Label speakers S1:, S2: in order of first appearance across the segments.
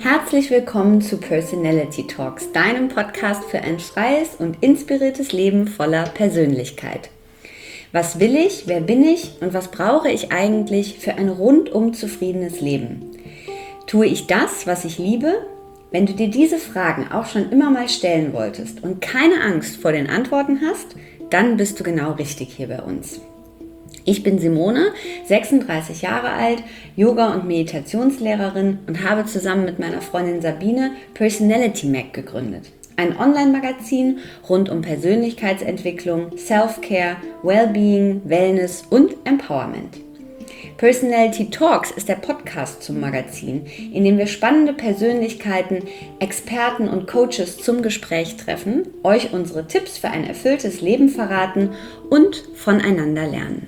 S1: Herzlich willkommen zu Personality Talks, deinem Podcast für ein freies und inspiriertes Leben voller Persönlichkeit. Was will ich, wer bin ich und was brauche ich eigentlich für ein rundum zufriedenes Leben? Tue ich das, was ich liebe? Wenn du dir diese Fragen auch schon immer mal stellen wolltest und keine Angst vor den Antworten hast, dann bist du genau richtig hier bei uns. Ich bin Simone, 36 Jahre alt, Yoga- und Meditationslehrerin und habe zusammen mit meiner Freundin Sabine Personality Mag gegründet. Ein Online-Magazin rund um Persönlichkeitsentwicklung, Self-Care, Wellbeing, Wellness und Empowerment. Personality Talks ist der Podcast zum Magazin, in dem wir spannende Persönlichkeiten, Experten und Coaches zum Gespräch treffen, euch unsere Tipps für ein erfülltes Leben verraten und voneinander lernen.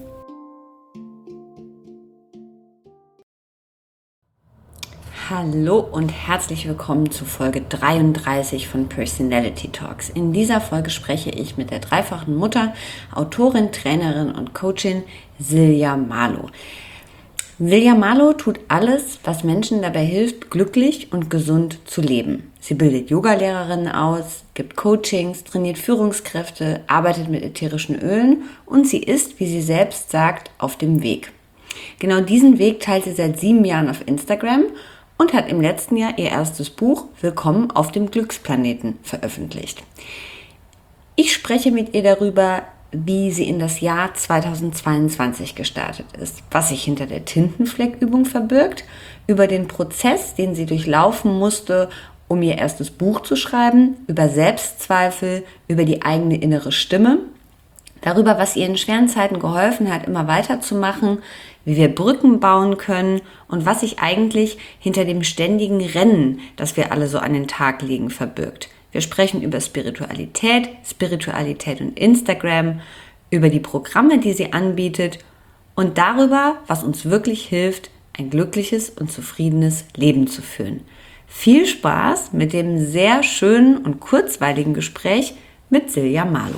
S1: Hallo und herzlich willkommen zu Folge 33 von Personality Talks. In dieser Folge spreche ich mit der dreifachen Mutter, Autorin, Trainerin und Coachin Silja Malo. Silja Malo tut alles, was Menschen dabei hilft, glücklich und gesund zu leben. Sie bildet Yogalehrerinnen aus, gibt Coachings, trainiert Führungskräfte, arbeitet mit ätherischen Ölen und sie ist, wie sie selbst sagt, auf dem Weg. Genau diesen Weg teilt sie seit 7 Jahren auf Instagram und hat im letzten Jahr ihr erstes Buch Willkommen auf dem Glücksplaneten veröffentlicht. Ich spreche mit ihr darüber, wie sie in das Jahr 2022 gestartet ist, was sich hinter der Tintenfleckübung verbirgt, über den Prozess, den sie durchlaufen musste, um ihr erstes Buch zu schreiben, über Selbstzweifel, über die eigene innere Stimme, darüber, was ihr in schweren Zeiten geholfen hat, immer weiterzumachen, wie wir Brücken bauen können und was sich eigentlich hinter dem ständigen Rennen, das wir alle so an den Tag legen, verbirgt. Wir sprechen über Spiritualität und Instagram, über die Programme, die sie anbietet und darüber, was uns wirklich hilft, ein glückliches und zufriedenes Leben zu führen. Viel Spaß mit dem sehr schönen und kurzweiligen Gespräch mit Silja Malo.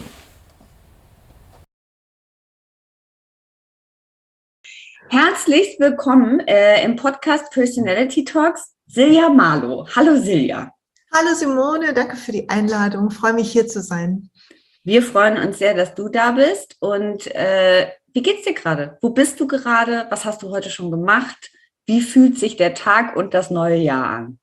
S1: Herzlich willkommen im Podcast Personality Talks, Silja Malo. Hallo Silja.
S2: Hallo Simone, danke für die Einladung. Ich freue mich, hier zu sein.
S1: Wir freuen uns sehr, dass du da bist. Und wie geht's dir gerade? Wo bist du gerade? Was hast du heute schon gemacht? Wie fühlt sich der Tag und das neue Jahr an?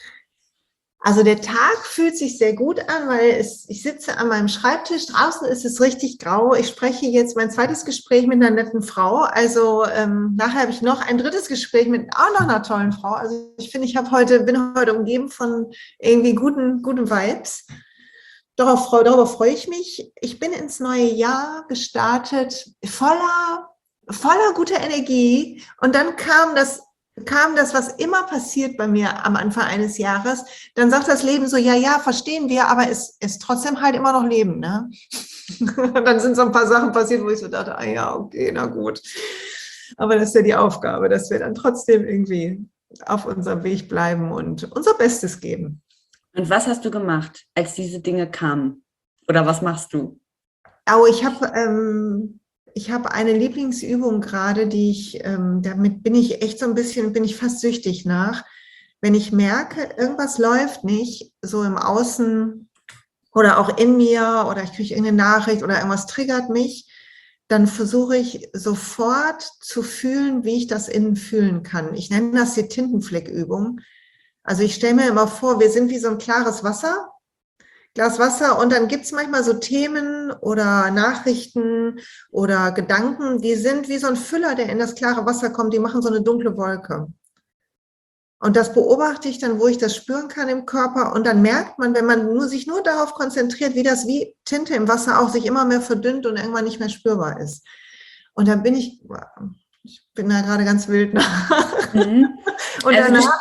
S2: Also der Tag fühlt sich sehr gut an, weil ich sitze an meinem Schreibtisch. Draußen ist es richtig grau. Ich spreche jetzt mein zweites Gespräch mit einer netten Frau. Also nachher habe ich noch ein drittes Gespräch mit auch noch einer tollen Frau. Also ich finde, bin heute umgeben von irgendwie guten Vibes. Darüber freue ich mich. Ich bin ins neue Jahr gestartet, voller guter Energie. Und dann kam das, was immer passiert bei mir am Anfang eines Jahres. Dann sagt das Leben so, ja, verstehen wir, aber es ist trotzdem halt immer noch Leben, ne? Dann sind so ein paar Sachen passiert, wo ich so dachte, ja, okay, na gut. Aber das ist ja die Aufgabe, dass wir dann trotzdem irgendwie auf unserem Weg bleiben und unser Bestes geben.
S1: Und was hast du gemacht, als diese Dinge kamen? Oder was machst du?
S2: Oh, ich habe eine Lieblingsübung gerade, damit bin ich echt so ein bisschen, bin ich fast süchtig nach. Wenn ich merke, irgendwas läuft nicht, so im Außen oder auch in mir oder ich kriege irgendeine Nachricht oder irgendwas triggert mich, dann versuche ich sofort zu fühlen, wie ich das innen fühlen kann. Ich nenne das die Tintenfleckübung. Also ich stelle mir immer vor, wir sind wie so ein klares Glas Wasser und dann gibt es manchmal so Themen oder Nachrichten oder Gedanken, die sind wie so ein Füller, der in das klare Wasser kommt, die machen so eine dunkle Wolke. Und das beobachte ich dann, wo ich das spüren kann im Körper und dann merkt man, wenn man sich nur darauf konzentriert, wie das wie Tinte im Wasser auch sich immer mehr verdünnt und irgendwann nicht mehr spürbar ist. Und dann ich bin da gerade ganz wild nach.
S1: Mhm.
S2: Und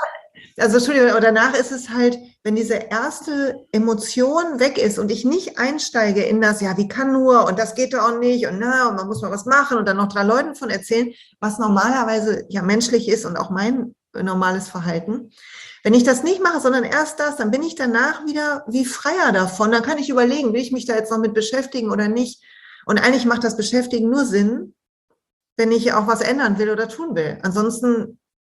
S2: danach ist es halt, wenn diese erste Emotion weg ist und ich nicht einsteige in das, ja, wie kann nur und das geht doch auch nicht und na, und man muss mal was machen und dann noch 3 Leuten von erzählen, was normalerweise ja menschlich ist und auch mein normales Verhalten. Wenn ich das nicht mache, sondern erst das, dann bin ich danach wieder wie freier davon. Dann kann ich überlegen, will ich mich da jetzt noch mit beschäftigen oder nicht. Und eigentlich macht das Beschäftigen nur Sinn, wenn ich auch was ändern will oder tun will. Ansonsten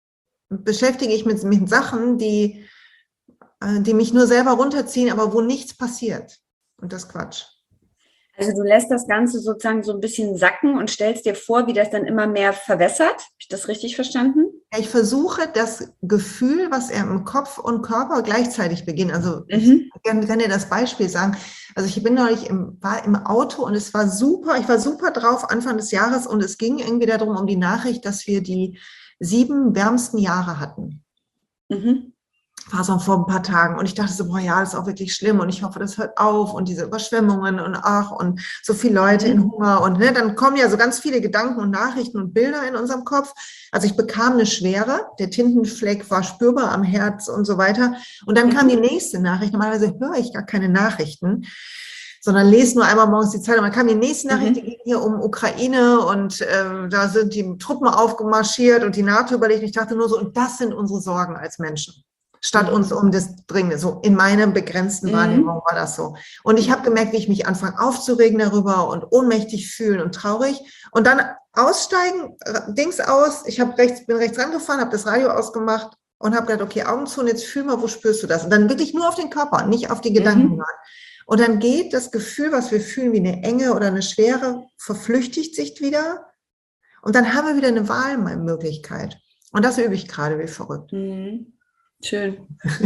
S2: beschäftige ich mich mit Sachen, die mich nur selber runterziehen, aber wo nichts passiert. Und das ist Quatsch.
S1: Also du lässt das Ganze sozusagen so ein bisschen sacken und stellst dir vor, wie das dann immer mehr verwässert. Habe ich das richtig verstanden?
S2: Ja, ich versuche das Gefühl, was er im Kopf und Körper gleichzeitig beginnt. Also
S1: Mhm.
S2: ich kann dir das Beispiel sagen. Also ich bin neulich war im Auto und es war super. Ich war super drauf Anfang des Jahres und es ging irgendwie darum, um die Nachricht, dass wir die 7 wärmsten Jahre hatten.
S1: Mhm.
S2: War so vor ein paar Tagen und ich dachte so, boah, ja, das ist auch wirklich schlimm und ich hoffe, das hört auf und diese Überschwemmungen und ach und so viele Leute in Hunger und ne, dann kommen ja so ganz viele Gedanken und Nachrichten und Bilder in unserem Kopf. Also ich bekam eine Schwere, der Tintenfleck war spürbar am Herz und so weiter und dann kam die nächste Nachricht. Normalerweise höre ich gar keine Nachrichten, sondern lese nur einmal morgens die Zeitung. Dann kam die nächste Nachricht, die ging hier um Ukraine und da sind die Truppen aufgemarschiert und die NATO überlegt. Ich dachte nur so, und das sind unsere Sorgen als Menschen. Statt uns um das Dringende. So in meiner begrenzten Wahrnehmung war das so. Und ich habe gemerkt, wie ich mich anfange aufzuregen darüber und ohnmächtig fühlen und traurig. Und dann aussteigen, Dings aus. Ich bin rechts rangefahren, habe das Radio ausgemacht und habe gedacht, okay, Augen zu und jetzt fühl mal, wo spürst du das? Und dann wirklich nur auf den Körper, nicht auf die Gedanken hören. Und dann geht das Gefühl, was wir fühlen, wie eine Enge oder eine Schwere, verflüchtigt sich wieder. Und dann haben wir wieder eine Wahlmöglichkeit. Und das übe ich gerade wie verrückt.
S1: Mhm. Schön.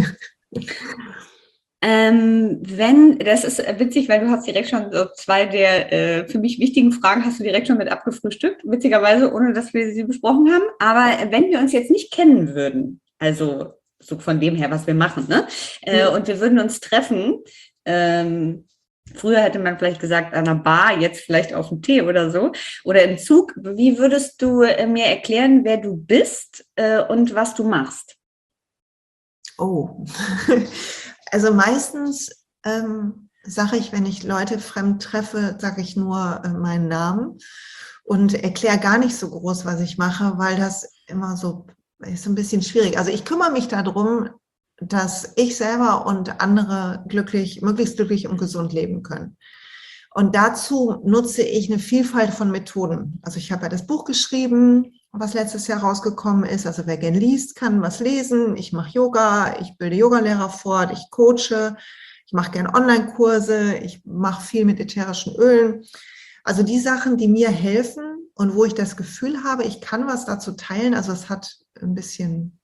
S1: Das ist witzig, weil du hast direkt schon so 2 der für mich wichtigen Fragen hast du direkt schon mit abgefrühstückt, witzigerweise, ohne dass wir sie besprochen haben. Aber wenn wir uns jetzt nicht kennen würden, also so von dem her, was wir machen, ne? Und wir würden uns treffen, früher hätte man vielleicht gesagt an einer Bar, jetzt vielleicht auf dem Tee oder so, oder im Zug, wie würdest du mir erklären, wer du bist und was du machst?
S2: Oh, also meistens sage ich, wenn ich Leute fremd treffe, sage ich nur meinen Namen und erkläre gar nicht so groß, was ich mache, weil das immer so ist ein bisschen schwierig. Also ich kümmere mich darum, dass ich selber und andere möglichst glücklich und gesund leben können. Und dazu nutze ich eine Vielfalt von Methoden. Also ich habe ja das Buch geschrieben, was letztes Jahr rausgekommen ist. Also wer gern liest, kann was lesen. Ich mache Yoga, ich bilde Yogalehrer fort, ich coache, ich mache gern Online-Kurse, ich mache viel mit ätherischen Ölen. Also die Sachen, die mir helfen und wo ich das Gefühl habe, ich kann was dazu teilen. Also es hat ein bisschen,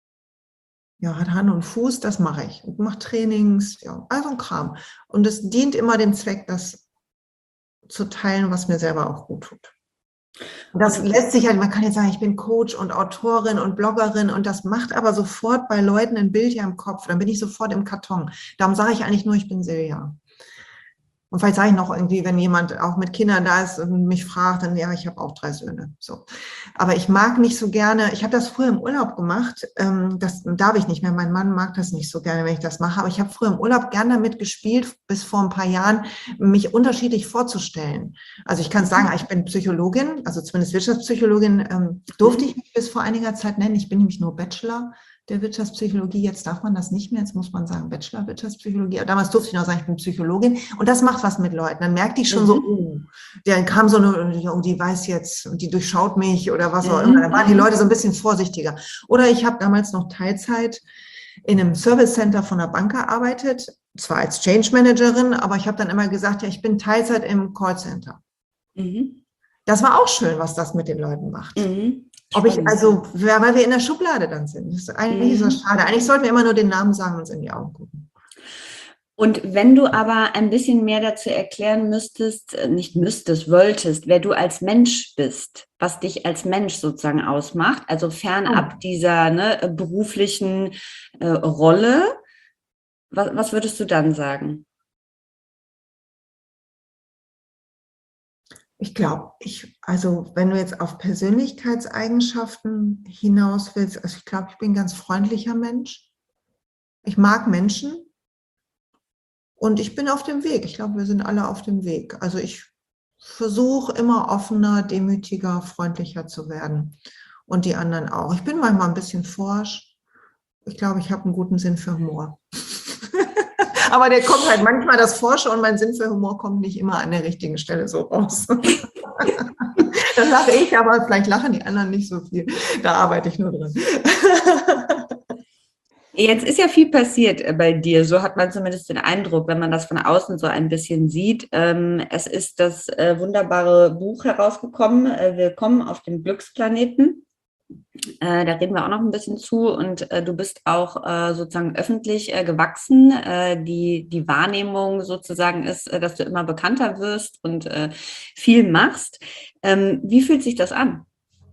S2: ja, hat Hand und Fuß, das mache ich. Ich mache Trainings, ja, also ein Kram. Und es dient immer dem Zweck, das zu teilen, was mir selber auch gut tut. Und das lässt sich halt, man kann jetzt sagen, ich bin Coach und Autorin und Bloggerin und das macht aber sofort bei Leuten ein Bild hier im Kopf. Dann bin ich sofort im Karton. Darum sage ich eigentlich nur, ich bin Silja. Und vielleicht sage ich noch irgendwie, wenn jemand auch mit Kindern da ist und mich fragt, dann ja, ich habe auch 3 Söhne. So. Aber ich mag nicht so gerne, ich habe das früher im Urlaub gemacht, das darf ich nicht mehr, mein Mann mag das nicht so gerne, wenn ich das mache, aber ich habe früher im Urlaub gerne damit gespielt, bis vor ein paar Jahren, mich unterschiedlich vorzustellen. Also ich kann sagen, ich bin Psychologin, also zumindest Wirtschaftspsychologin, durfte ich mich bis vor einiger Zeit nennen, ich bin nämlich nur Bachelor der Wirtschaftspsychologie. Jetzt darf man das nicht mehr. Jetzt muss man sagen Bachelor Wirtschaftspsychologie. Aber damals durfte ich noch sagen, ich bin Psychologin. Und das macht was mit Leuten. Dann merkte ich schon so, dann kam so eine, oh, die weiß jetzt und die durchschaut mich oder was auch immer. Dann waren die Leute so ein bisschen vorsichtiger. Oder ich habe damals noch Teilzeit in einem Service Center von der Bank gearbeitet, zwar als Change Managerin, aber ich habe dann immer gesagt, ja, ich bin Teilzeit im Callcenter. Das war auch schön, was das mit den Leuten macht. Ob ich, also, weil wir in der Schublade dann sind. Das ist eigentlich so schade. Eigentlich sollten wir immer nur den Namen sagen und uns in die Augen gucken.
S1: Und wenn du aber ein bisschen mehr dazu erklären wolltest, wer du als Mensch bist, was dich als Mensch sozusagen ausmacht, also fernab dieser beruflichen Rolle, was würdest du dann sagen?
S2: Ich glaube, also wenn du jetzt auf Persönlichkeitseigenschaften hinaus willst, also ich glaube, ich bin ein ganz freundlicher Mensch. Ich mag Menschen und ich bin auf dem Weg. Ich glaube, wir sind alle auf dem Weg. Also ich versuche immer offener, demütiger, freundlicher zu werden und die anderen auch. Ich bin manchmal ein bisschen forsch. Ich glaube, ich habe einen guten Sinn für Humor. Aber der kommt halt manchmal, das Forsche und mein Sinn für Humor kommt nicht immer an der richtigen Stelle so raus. Dann lache ich, aber vielleicht lachen die anderen nicht so viel. Da arbeite ich nur dran.
S1: Jetzt ist ja viel passiert bei dir, so hat man zumindest den Eindruck, wenn man das von außen so ein bisschen sieht. Es ist das wunderbare Buch herausgekommen, Willkommen auf dem Glücksplaneten. Da reden wir auch noch ein bisschen zu und du bist auch sozusagen öffentlich gewachsen. Die Wahrnehmung sozusagen ist, dass du immer bekannter wirst und viel machst. Wie fühlt sich das an?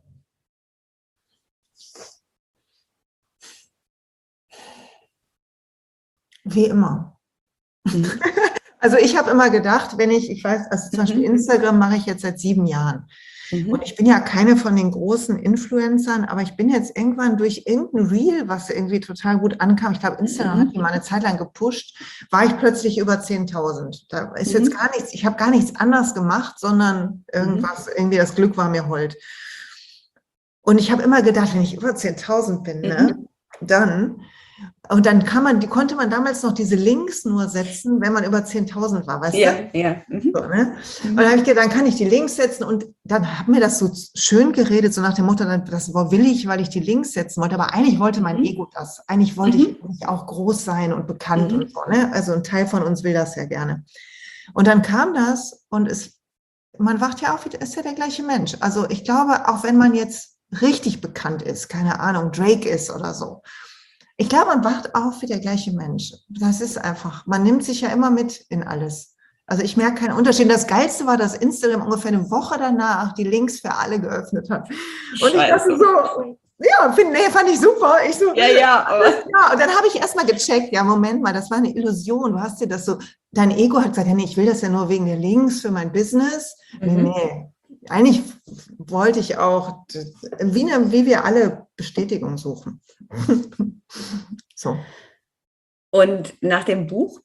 S2: Wie immer. Also ich habe immer gedacht, ich weiß, also zum Beispiel Instagram mache ich jetzt seit 7 Jahren. Und ich bin ja keine von den großen Influencern, aber ich bin jetzt irgendwann durch irgendein Reel, was irgendwie total gut ankam, ich glaube, Instagram hat die mal eine Zeit lang gepusht, war ich plötzlich über 10.000. Da ist jetzt gar nichts, ich habe gar nichts anderes gemacht, sondern irgendwas, irgendwie das Glück war mir hold. Und ich habe immer gedacht, wenn ich über 10.000 bin, ne, dann konnte man damals noch diese Links nur setzen, wenn man über 10.000 war, weißt du?
S1: Ja.
S2: So, ne? Und dann habe ich gedacht, dann kann ich die Links setzen und dann hat mir das so schön geredet, so nach dem Motto, das war willig, weil ich die Links setzen wollte, aber eigentlich wollte mein Ego das. Eigentlich wollte ich auch groß sein und bekannt und so, ne? Also ein Teil von uns will das ja gerne. Und dann kam das und man wacht ja auf, ist ja der gleiche Mensch. Also ich glaube, auch wenn man jetzt richtig bekannt ist, keine Ahnung, Drake ist oder so, ich glaube, man wacht auf wie der gleiche Mensch. Das ist einfach, man nimmt sich ja immer mit in alles. Also ich merke keinen Unterschied. Das Geilste war, dass Instagram ungefähr eine Woche danach die Links für alle geöffnet hat. Und ich dachte so, ja, fand ich super. Ich so,
S1: ja.
S2: Und dann habe ich erstmal gecheckt, ja, Moment mal, das war eine Illusion. Du hast dir das so, dein Ego hat gesagt, ja, nee, ich will das ja nur wegen der Links für mein Business. Nee. Eigentlich wollte ich auch, wie wir alle Bestätigung suchen. So.
S1: Und nach dem Buch?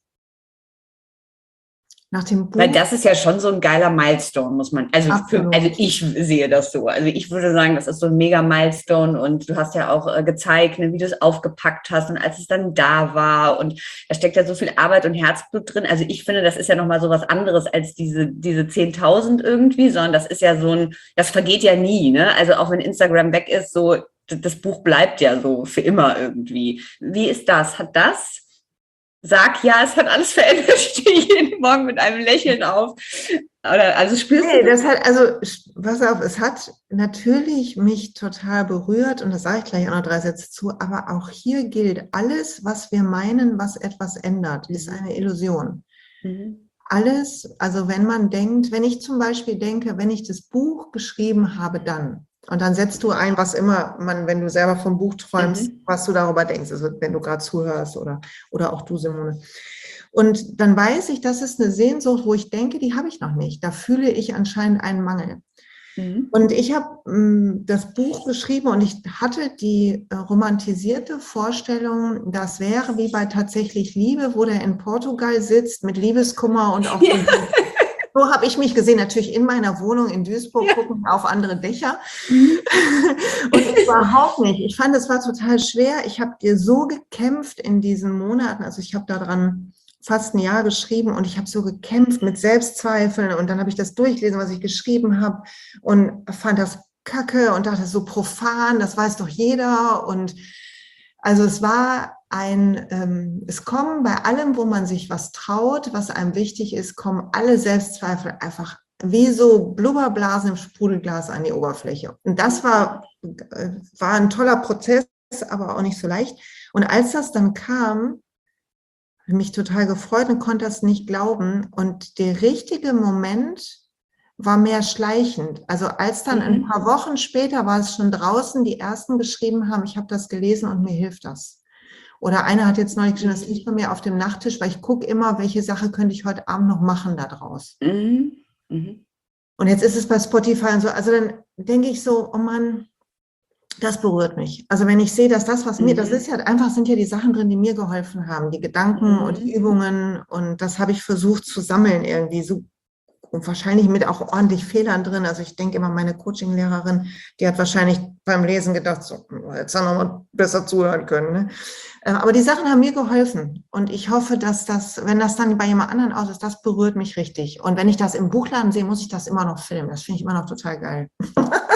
S2: Nach dem Buch?
S1: Weil das ist ja schon so ein geiler Milestone, muss man, also ich sehe das so. Also ich würde sagen, das ist so ein mega Milestone und du hast ja auch gezeigt, ne, wie du es aufgepackt hast und als es dann da war und da steckt ja so viel Arbeit und Herzblut drin. Also ich finde, das ist ja nochmal so was anderes als diese 10.000 irgendwie, sondern das ist ja das vergeht ja nie, ne? Also auch wenn Instagram weg ist, so, das Buch bleibt ja so für immer irgendwie. Wie ist das? Sag ja, es hat alles verändert. Ich stehe jeden Morgen mit einem Lächeln auf. Also spürst du das?
S2: Pass auf, es hat natürlich mich total berührt und da sage ich gleich auch noch 3 Sätze zu, aber auch hier gilt, alles, was wir meinen, was etwas ändert, ist eine Illusion. Alles, also wenn ich zum Beispiel denke, wenn ich das Buch geschrieben habe, dann, und dann setzt du ein, was immer wenn du selber vom Buch träumst, was du darüber denkst, also wenn du gerade zuhörst oder auch du, Simone. Und dann weiß ich, das ist eine Sehnsucht, wo ich denke, die habe ich noch nicht. Da fühle ich anscheinend einen Mangel. Und ich habe das Buch geschrieben und ich hatte die romantisierte Vorstellung, das wäre wie bei Tatsächlich Liebe, wo der in Portugal sitzt mit Liebeskummer und auch so habe ich mich gesehen, natürlich in meiner Wohnung in Duisburg, gucken auf andere Dächer. Und überhaupt nicht. Ich fand, es war total schwer. Ich habe dir so gekämpft in diesen Monaten. Also ich habe daran fast ein Jahr geschrieben und ich habe so gekämpft mit Selbstzweifeln und dann habe ich das durchgelesen, was ich geschrieben habe und fand das kacke und dachte, so profan, das weiß doch jeder. Und also es war es kommen bei allem, wo man sich was traut, was einem wichtig ist, kommen alle Selbstzweifel einfach wie so Blubberblasen im Sprudelglas an die Oberfläche. Und das war ein toller Prozess, aber auch nicht so leicht. Und als das dann kam, habe ich mich total gefreut und konnte das nicht glauben. Und der richtige Moment war mehr schleichend. Also als dann ein paar Wochen später war es schon draußen, die ersten geschrieben haben, ich habe das gelesen und mir hilft das. Oder einer hat jetzt neulich geschrieben, das liegt bei mir auf dem Nachttisch, weil ich gucke immer, welche Sache könnte ich heute Abend noch machen da draus. Und jetzt ist es bei Spotify und so. Also dann denke ich so, oh Mann, das berührt mich. Also wenn ich sehe, dass das, was mir, das ist ja einfach, sind ja die Sachen drin, die mir geholfen haben, die Gedanken und die Übungen und das habe ich versucht zu sammeln irgendwie, so und wahrscheinlich mit auch ordentlich Fehlern drin. Also ich denke immer, meine Coaching-Lehrerin, die hat wahrscheinlich beim Lesen gedacht, so, jetzt haben wir mal besser zuhören können. Ne? Aber die Sachen haben mir geholfen. Und ich hoffe, dass das, wenn das dann bei jemand anderen aus ist, das berührt mich richtig. Und wenn ich das im Buchladen sehe, muss ich das immer noch filmen. Das finde ich immer noch total geil.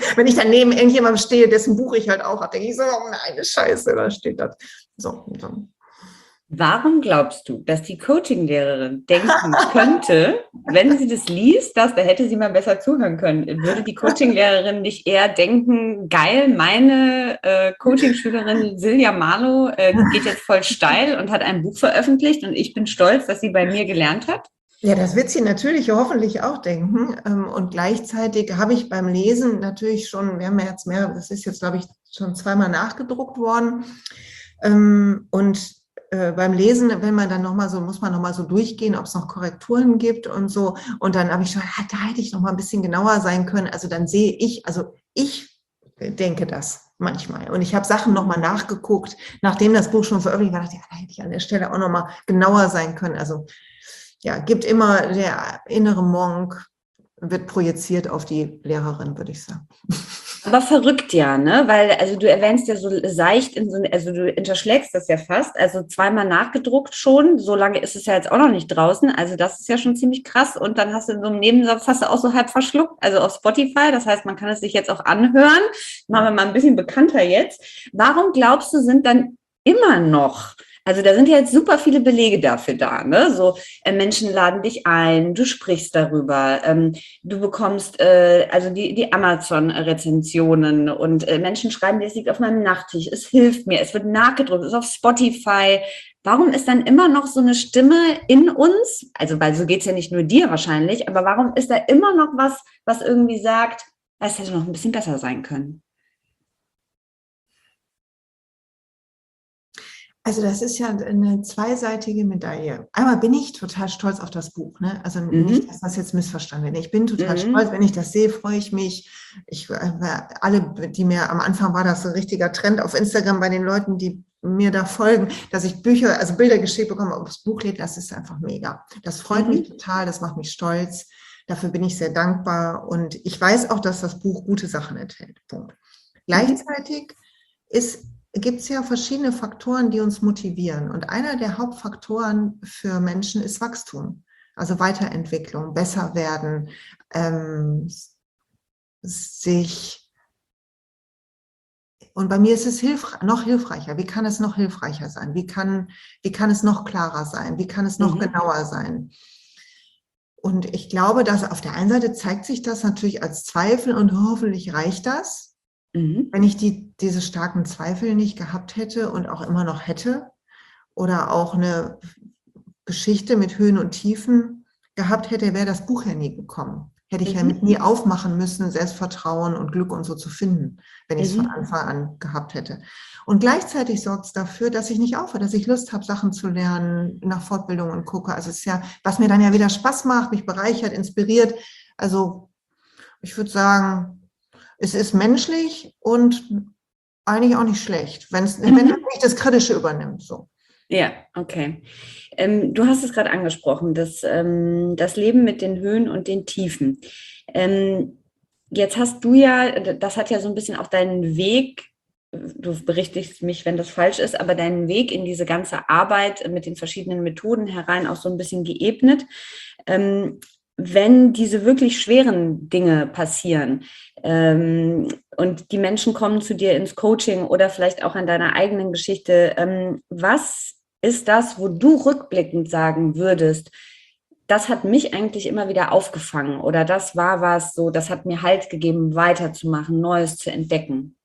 S2: Wenn ich dann neben irgendjemandem stehe, dessen Buch ich halt auch habe, denke ich so, oh nein, Scheiße, da steht das. So.
S1: Warum glaubst du, dass die Coaching-Lehrerin denken könnte, wenn sie das liest, da hätte sie mal besser zuhören können? Würde die Coaching-Lehrerin nicht eher denken, geil, meine Coaching-Schülerin Silja Marlow geht jetzt voll steil und hat ein Buch veröffentlicht und ich bin stolz, dass sie bei mir gelernt hat?
S2: Ja, das wird sie natürlich hoffentlich auch denken. Und gleichzeitig habe ich beim Lesen natürlich schon, wir haben ja jetzt das ist jetzt, glaube ich, schon zweimal nachgedruckt worden. Und beim Lesen, wenn man dann muss man nochmal so durchgehen, ob es noch Korrekturen gibt und so. Und dann habe ich schon, da hätte ich noch mal ein bisschen genauer sein können. Also dann sehe ich, also ich denke das manchmal. Und ich habe Sachen nochmal nachgeguckt, nachdem das Buch schon veröffentlicht war, dachte ich, da hätte ich an der Stelle auch nochmal genauer sein können. Also ja, gibt immer, der innere Monk wird projiziert auf die Lehrerin, würde ich sagen.
S1: Aber verrückt ja, ne? Weil, also du erwähnst ja so seicht also du unterschlägst das ja fast, also zweimal nachgedruckt schon, so lange ist es ja jetzt auch noch nicht draußen, also das ist ja schon ziemlich krass und dann hast du in so einem Nebensatz, hast du auch so halb verschluckt, also auf Spotify, das heißt, man kann es sich jetzt auch anhören, machen wir mal ein bisschen bekannter jetzt. Warum glaubst du, sind dann immer noch, also da sind ja jetzt super viele Belege dafür da, ne? So Menschen laden dich ein, du sprichst darüber, du bekommst also die Amazon-Rezensionen und Menschen schreiben dir, es liegt auf meinem Nachttisch, es hilft mir, es wird nachgedruckt, es ist auf Spotify. Warum ist dann immer noch so eine Stimme in uns, also weil so geht's ja nicht nur dir wahrscheinlich, aber warum ist da immer noch was irgendwie sagt, es hätte noch ein bisschen besser sein können?
S2: Also das ist ja eine zweiseitige Medaille. Einmal bin ich total stolz auf das Buch, ne? Also nicht, dass das jetzt missverstanden wird. Ich bin total stolz, wenn ich das sehe, freue ich mich. Alle, die mir am Anfang war das so ein richtiger Trend auf Instagram bei den Leuten, die mir da folgen, dass ich Bilder geschickt bekomme, ob das Buch lädt, das ist einfach mega. Das freut mich total, das macht mich stolz. Dafür bin ich sehr dankbar und ich weiß auch, dass das Buch gute Sachen enthält. Punkt. Gleichzeitig gibt es ja verschiedene Faktoren, die uns motivieren. Und einer der Hauptfaktoren für Menschen ist Wachstum, also Weiterentwicklung, besser werden, und bei mir ist es noch hilfreicher. Wie kann es noch hilfreicher sein? Wie kann es noch klarer sein? Wie kann es noch genauer sein? Und ich glaube, dass auf der einen Seite zeigt sich das natürlich als Zweifel und hoffentlich reicht das. Wenn ich diese starken Zweifel nicht gehabt hätte und auch immer noch hätte oder auch eine Geschichte mit Höhen und Tiefen gehabt hätte, wäre das Buch ja nie gekommen. Hätte ich ja nie aufmachen müssen, Selbstvertrauen und Glück und so zu finden, wenn ich es von Anfang an gehabt hätte. Und gleichzeitig sorgt es dafür, dass ich nicht aufhöre, dass ich Lust habe, Sachen zu lernen, nach Fortbildungen gucke. Also es ist ja, was mir dann ja wieder Spaß macht, mich bereichert, inspiriert. Also ich würde sagen, es ist menschlich und eigentlich auch nicht schlecht, wenn du nicht das Kritische übernimmt. So.
S1: Ja, okay. Du hast es gerade angesprochen, das Leben mit den Höhen und den Tiefen. Jetzt hast du ja, das hat ja so ein bisschen auch deinen Weg, du berichtigst mich, wenn das falsch ist, aber deinen Weg in diese ganze Arbeit mit den verschiedenen Methoden herein auch so ein bisschen geebnet. Wenn diese wirklich schweren Dinge passieren und die Menschen kommen zu dir ins Coaching oder vielleicht auch an deiner eigenen Geschichte, was ist das, wo du rückblickend sagen würdest, das hat mich eigentlich immer wieder aufgefangen oder das war was so, das hat mir Halt gegeben, weiterzumachen, Neues zu entdecken?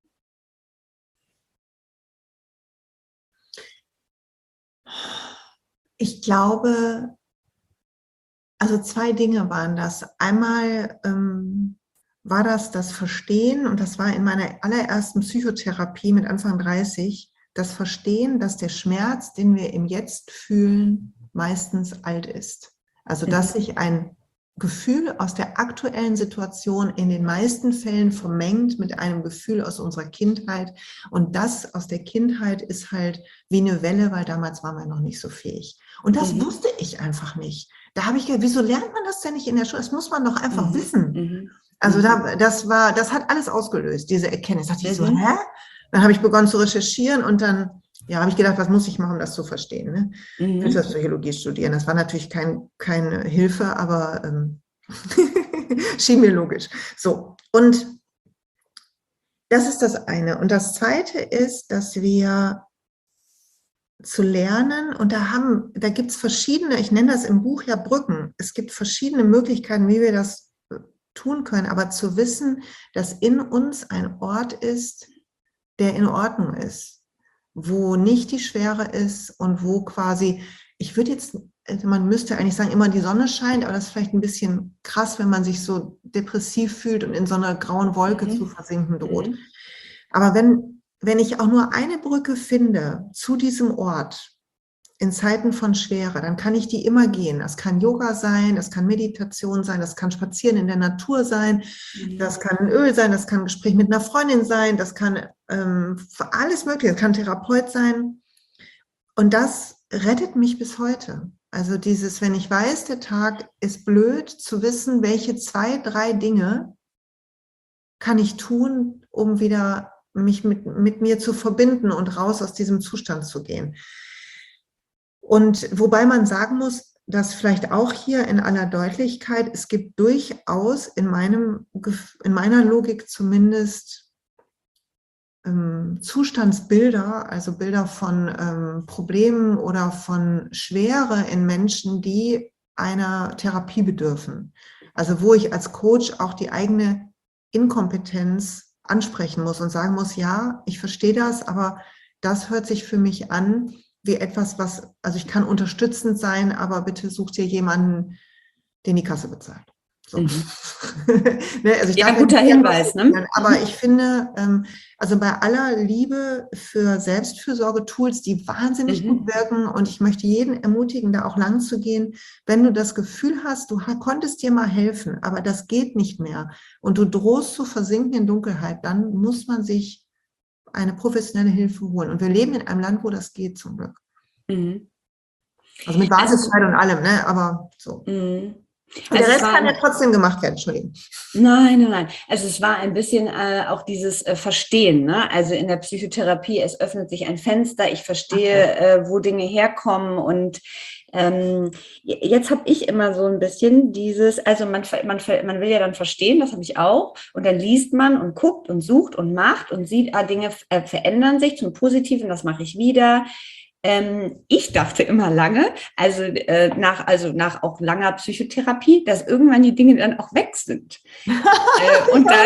S2: Ich glaube, also zwei Dinge waren das. Einmal war das Verstehen, und das war in meiner allerersten Psychotherapie mit Anfang 30, das Verstehen, dass der Schmerz, den wir im Jetzt fühlen, meistens alt ist. Also dass sich ein Gefühl aus der aktuellen Situation in den meisten Fällen vermengt mit einem Gefühl aus unserer Kindheit. Und das aus der Kindheit ist halt wie eine Welle, weil damals waren wir noch nicht so fähig. Und das wusste ich einfach nicht. Da habe ich gedacht, wieso lernt man das denn nicht in der Schule? Das muss man doch einfach wissen. Also das hat alles ausgelöst, diese Erkenntnis. Da dachte ich so, hä? Dann habe ich begonnen zu recherchieren und dann habe ich gedacht, was muss ich machen, um das zu verstehen? Ne? Ich will das Psychologie studieren. Das war natürlich keine Hilfe, aber schien mir logisch. So, und Das ist das eine. Und das zweite ist, dass wir zu lernen, und da gibt es verschiedene, ich nenne das im Buch ja Brücken, es gibt verschiedene Möglichkeiten, wie wir das tun können, aber zu wissen, dass in uns ein Ort ist, der in Ordnung ist, wo nicht die Schwere ist und wo quasi, ich würde jetzt, man müsste eigentlich sagen, immer die Sonne scheint, aber das ist vielleicht ein bisschen krass, wenn man sich so depressiv fühlt und in so einer grauen Wolke zu versinken droht. Aber wenn ich auch nur eine Brücke finde zu diesem Ort in Zeiten von Schwere, dann kann ich die immer gehen. Das kann Yoga sein, das kann Meditation sein, das kann Spazieren in der Natur sein, das kann ein Öl sein, das kann ein Gespräch mit einer Freundin sein, das kann alles Mögliche, das kann ein Therapeut sein. Und das rettet mich bis heute. Also dieses, wenn ich weiß, der Tag ist blöd, zu wissen, welche 2, 3 Dinge kann ich tun, um wieder mich mit mir zu verbinden und raus aus diesem Zustand zu gehen. Und wobei man sagen muss, dass vielleicht auch hier in aller Deutlichkeit, es gibt durchaus in meiner Logik zumindest Zustandsbilder, also Bilder von Problemen oder von Schwere in Menschen, die einer Therapie bedürfen. Also wo ich als Coach auch die eigene Inkompetenz ansprechen muss und sagen muss, ja, ich verstehe das, aber das hört sich für mich an wie etwas, also ich kann unterstützend sein, aber bitte such dir jemanden, den die Kasse bezahlt. So.
S1: Ne, also ja, guter Hinweis. Ne?
S2: Aber ich finde, also bei aller Liebe für Selbstfürsorge-Tools, die wahnsinnig gut wirken, und ich möchte jeden ermutigen, da auch lang zu gehen, wenn du das Gefühl hast, du konntest dir mal helfen, aber das geht nicht mehr und du drohst zu versinken in Dunkelheit, dann muss man sich eine professionelle Hilfe holen. Und wir leben in einem Land, wo das geht, zum Glück. Also mit Wartezeit und allem, ne? Aber so. Und also der Rest kann ja trotzdem gemacht werden, Entschuldigung.
S1: Nein. Also es war ein bisschen auch dieses Verstehen, ne? Also in der Psychotherapie, es öffnet sich ein Fenster, ich verstehe, wo Dinge herkommen, und jetzt habe ich immer so ein bisschen dieses, also man will ja dann verstehen, das habe ich auch, und dann liest man und guckt und sucht und macht und sieht, Dinge verändern sich zum Positiven, das mache ich wieder. Ich dachte immer lange, also nach auch langer Psychotherapie, dass irgendwann die Dinge dann auch weg sind. Und dann,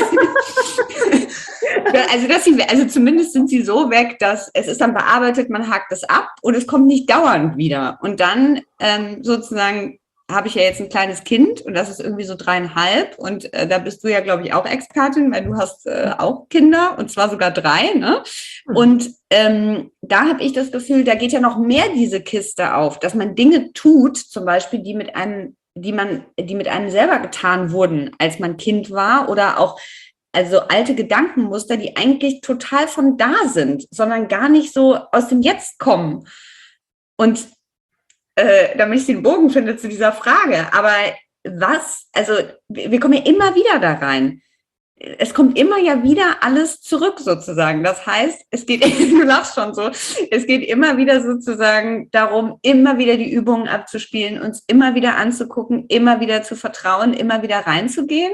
S1: also zumindest sind sie so weg, dass es ist dann bearbeitet, man hakt es ab und es kommt nicht dauernd wieder. Und dann sozusagen habe ich ja jetzt ein kleines Kind und das ist irgendwie so 3,5 und da bist du ja, glaube ich, auch Expertin, weil du hast auch Kinder und zwar sogar 3, ne? Und da habe ich das Gefühl, da geht ja noch mehr diese Kiste auf, dass man Dinge tut, zum Beispiel, die mit einem selber getan wurden, als man Kind war, oder auch also alte Gedankenmuster, die eigentlich total von da sind, sondern gar nicht so aus dem Jetzt kommen. Und damit ich den Bogen finde zu dieser Frage. Aber also wir kommen ja immer wieder da rein. Es kommt immer ja wieder alles zurück sozusagen. Das heißt, du lachst schon so, es geht immer wieder sozusagen darum, immer wieder die Übungen abzuspielen, uns immer wieder anzugucken, immer wieder zu vertrauen, immer wieder reinzugehen.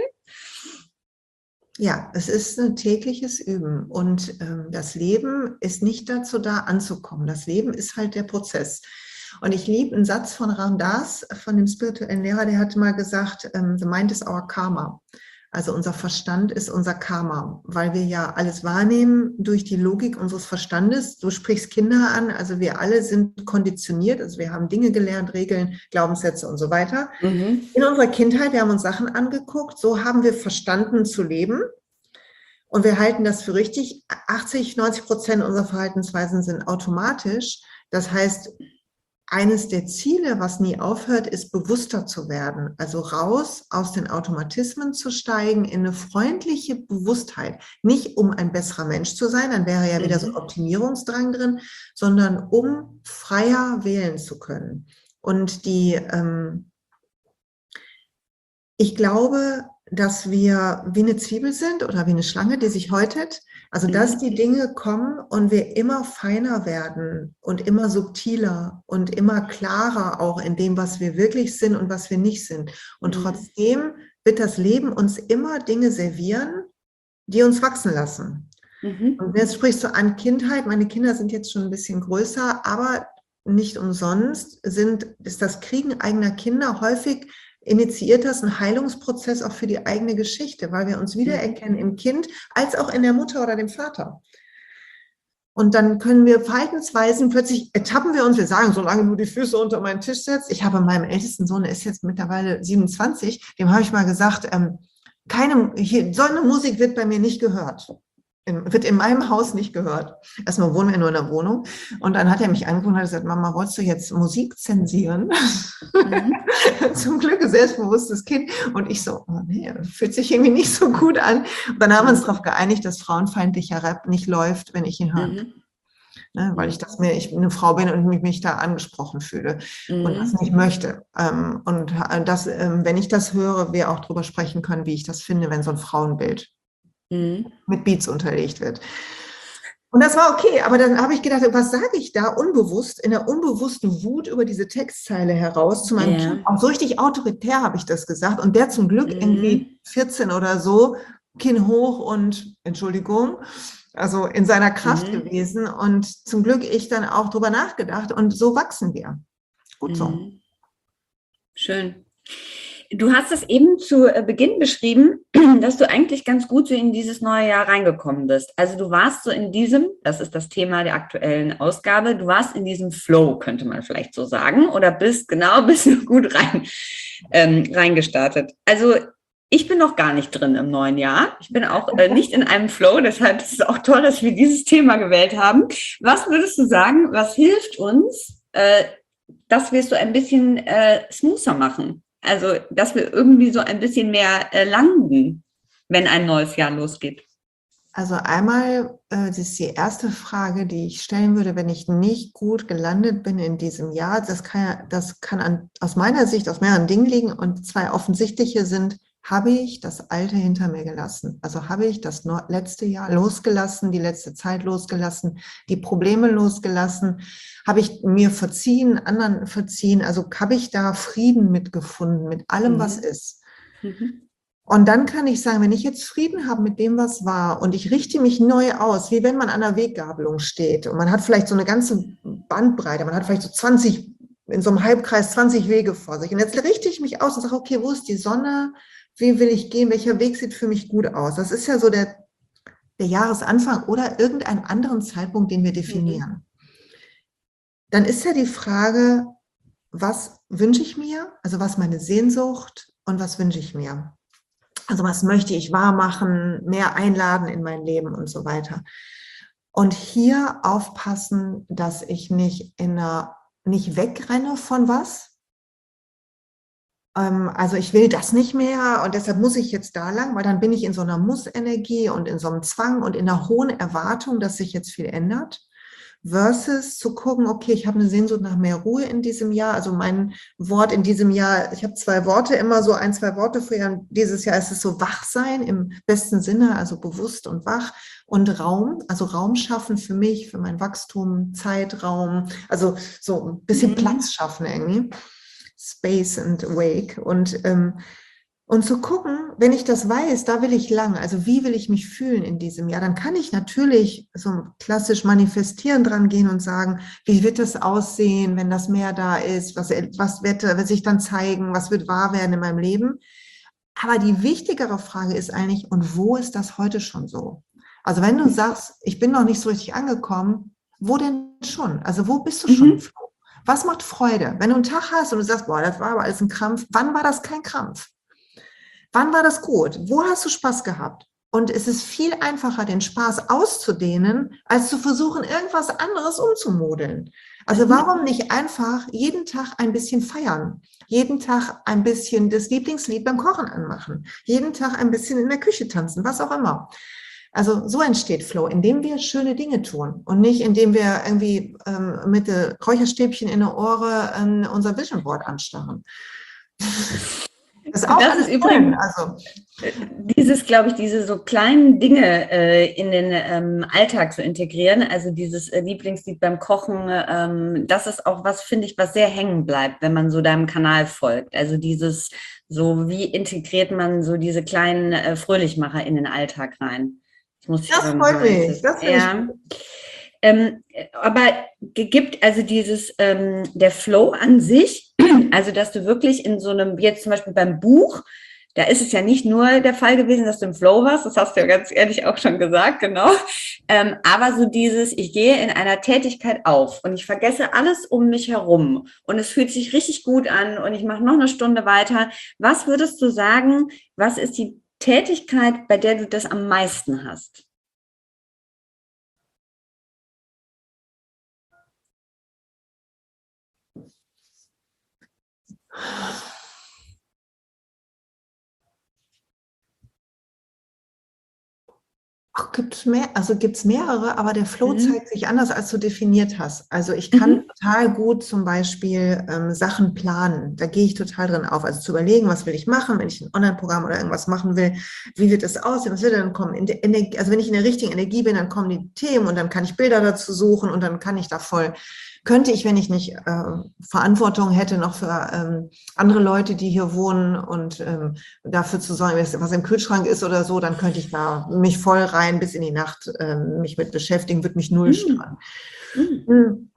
S2: Ja, es ist ein tägliches Üben und das Leben ist nicht dazu da, anzukommen. Das Leben ist halt der Prozess. Und ich liebe einen Satz von Ram Dass, von dem spirituellen Lehrer, der hat mal gesagt, the mind is our karma. Also unser Verstand ist unser Karma, weil wir ja alles wahrnehmen durch die Logik unseres Verstandes. Du sprichst Kinder an, also wir alle sind konditioniert, also wir haben Dinge gelernt, Regeln, Glaubenssätze und so weiter. In unserer Kindheit, wir haben uns Sachen angeguckt, so haben wir verstanden zu leben. Und wir halten das für richtig. 80-90% unserer Verhaltensweisen sind automatisch. Das heißt, eines der Ziele, was nie aufhört, ist bewusster zu werden. Also raus aus den Automatismen zu steigen in eine freundliche Bewusstheit. Nicht um ein besserer Mensch zu sein, dann wäre ja wieder so ein Optimierungsdrang drin, sondern um freier wählen zu können. Und ich glaube, dass wir wie eine Zwiebel sind oder wie eine Schlange, die sich häutet. Also, dass die Dinge kommen und wir immer feiner werden und immer subtiler und immer klarer auch in dem, was wir wirklich sind und was wir nicht sind. Und trotzdem wird das Leben uns immer Dinge servieren, die uns wachsen lassen.
S1: Mhm.
S2: Und jetzt sprichst du an Kindheit. Meine Kinder sind jetzt schon ein bisschen größer, aber nicht umsonst ist das Kriegen eigener Kinder häufig initiiert das einen Heilungsprozess auch für die eigene Geschichte, weil wir uns wiedererkennen im Kind als auch in der Mutter oder dem Vater. Und dann können wir Verhaltensweisen, plötzlich ertappen wir uns, wir sagen, solange du die Füße unter meinen Tisch setzt. Ich habe meinem ältesten Sohn, der ist jetzt mittlerweile 27, dem habe ich mal gesagt, so eine Musik wird bei mir nicht gehört. Wird in meinem Haus nicht gehört. Erstmal wohnen wir nur in der Wohnung. Und dann hat er mich angeguckt und hat gesagt, Mama, wolltest du jetzt Musik zensieren?
S1: Mhm.
S2: Zum Glück ein selbstbewusstes Kind. Und ich so, oh nee, fühlt sich irgendwie nicht so gut an. Und dann haben wir uns darauf geeinigt, dass frauenfeindlicher Rap nicht läuft, wenn ich ihn hören kann. Ne, weil ich eine Frau bin und mich da angesprochen fühle und das nicht möchte. Wenn ich das höre, wir auch darüber sprechen können, wie ich das finde, wenn so ein Frauenbild mit Beats unterlegt wird. Und das war okay, aber dann habe ich gedacht, was sage ich da unbewusst, in der unbewussten Wut über diese Textzeile heraus zu meinem Kind? Auch so richtig autoritär habe ich das gesagt und der zum Glück irgendwie 14 oder so, Kinn hoch und Entschuldigung, also in seiner Kraft gewesen und zum Glück ich dann auch drüber nachgedacht und so wachsen wir. Gut so.
S1: Schön. Du hast es eben zu Beginn beschrieben, dass du eigentlich ganz gut so in dieses neue Jahr reingekommen bist. Also du warst so in diesem, das ist das Thema der aktuellen Ausgabe, du warst in diesem Flow, könnte man vielleicht so sagen, oder bist du gut reingestartet. Also ich bin noch gar nicht drin im neuen Jahr. Ich bin auch nicht in einem Flow, deshalb ist es auch toll, dass wir dieses Thema gewählt haben. Was würdest du sagen, was hilft uns, dass wir es so ein bisschen smoother machen? Also, dass wir irgendwie so ein bisschen mehr landen, wenn ein neues Jahr losgeht.
S2: Also einmal, das ist die erste Frage, die ich stellen würde, wenn ich nicht gut gelandet bin in diesem Jahr. Das kann aus meiner Sicht aus mehreren Dingen liegen und zwei offensichtliche sind, habe ich das Alte hinter mir gelassen? Also habe ich das letzte Jahr losgelassen, die letzte Zeit losgelassen, die Probleme losgelassen? Habe ich mir verziehen, anderen verziehen? Also habe ich da Frieden mitgefunden, mit allem, was ist? Und dann kann ich sagen, wenn ich jetzt Frieden habe mit dem, was war und ich richte mich neu aus, wie wenn man an einer Weggabelung steht und man hat vielleicht so eine ganze Bandbreite, man hat vielleicht so 20, in so einem Halbkreis 20 Wege vor sich und jetzt richte ich mich aus und sage, okay, wo ist die Sonne? Wie will ich gehen? Welcher Weg sieht für mich gut aus? Das ist ja so der Jahresanfang oder irgendeinen anderen Zeitpunkt, den wir definieren. Dann ist ja die Frage, was wünsche ich mir? Also was meine Sehnsucht und was wünsche ich mir? Also was möchte ich wahr machen, mehr einladen in mein Leben und so weiter. Und hier aufpassen, dass ich nicht wegrenne von was. Also ich will das nicht mehr und deshalb muss ich jetzt da lang, weil dann bin ich in so einer Muss-Energie und in so einem Zwang und in einer hohen Erwartung, dass sich jetzt viel ändert. Versus zu gucken, okay, ich habe eine Sehnsucht nach mehr Ruhe in diesem Jahr. Also mein Wort in diesem Jahr, ich habe 2 Worte, immer so 1, 2 Worte für Jahr. Dieses Jahr ist es so Wachsein im besten Sinne, also bewusst und wach und Raum, also Raum schaffen für mich, für mein Wachstum, Zeitraum, also so ein bisschen Platz schaffen irgendwie. Space and Wake und zu gucken, wenn ich das weiß, da will ich lang, also wie will ich mich fühlen in diesem Jahr, dann kann ich natürlich so klassisch manifestieren dran gehen und sagen, wie wird das aussehen, wenn das Meer da ist, was wird sich dann zeigen, was wird wahr werden in meinem Leben. Aber die wichtigere Frage ist eigentlich, und wo ist das heute schon so? Also wenn du sagst, ich bin noch nicht so richtig angekommen, wo denn schon? Also wo bist du schon im Flow? Was macht Freude? Wenn du einen Tag hast und du sagst, boah, das war aber alles ein Krampf, wann war das kein Krampf? Wann war das gut? Wo hast du Spaß gehabt? Und es ist viel einfacher, den Spaß auszudehnen, als zu versuchen, irgendwas anderes umzumodeln. Also warum nicht einfach jeden Tag ein bisschen feiern? Jeden Tag ein bisschen das Lieblingslied beim Kochen anmachen? Jeden Tag ein bisschen in der Küche tanzen? Was auch immer. Also so entsteht Flow, indem wir schöne Dinge tun und nicht indem wir irgendwie mit Räucherstäbchen in der Ohren unser Vision Board anstarren. Das ist auch
S1: Das
S2: alles
S1: ist übrigens
S2: schön. Also,
S1: dieses, glaube ich, diese so kleinen Dinge in den Alltag zu integrieren, also dieses Lieblingslied beim Kochen, das ist auch was, finde ich, was sehr hängen bleibt, wenn man so deinem Kanal folgt. Also dieses, so wie integriert man so diese kleinen Fröhlichmacher in den Alltag rein? Das muss ich
S2: das
S1: üben
S2: freut mich.
S1: heute.
S2: Das finde ich
S1: Ja.
S2: gut.
S1: Aber gibt also der Flow an sich, also dass du wirklich in so einem, jetzt zum Beispiel beim Buch, da ist es ja nicht nur der Fall gewesen, dass du im Flow warst, das hast du ja ganz ehrlich auch schon gesagt, genau. Aber so dieses, ich gehe in einer Tätigkeit auf und ich vergesse alles um mich herum und es fühlt sich richtig gut an und ich mache noch eine Stunde weiter. Was würdest du sagen, was ist die Tätigkeit, bei der du das am meisten hast?
S2: Ach, gibt's mehr, also gibt's mehrere, aber der Flow
S1: Mhm.
S2: zeigt sich anders, als du definiert hast. Also ich kann
S1: Mhm.
S2: total gut zum Beispiel Sachen planen. Da gehe ich total drin auf. Also zu überlegen, was will ich machen, wenn ich ein Online-Programm oder irgendwas machen will, wie wird es aussehen, was wird dann kommen? Also wenn ich in der richtigen Energie bin, dann kommen die Themen und dann kann ich Bilder dazu suchen und dann kann ich da voll, könnte ich, wenn ich nicht Verantwortung hätte noch für andere Leute, die hier wohnen und dafür zu sorgen, was im Kühlschrank ist oder so, dann könnte ich da mich voll rein bis in die Nacht mich mit beschäftigen, würde mich null
S1: Mhm.
S2: stören.
S1: Mhm.
S2: Mhm.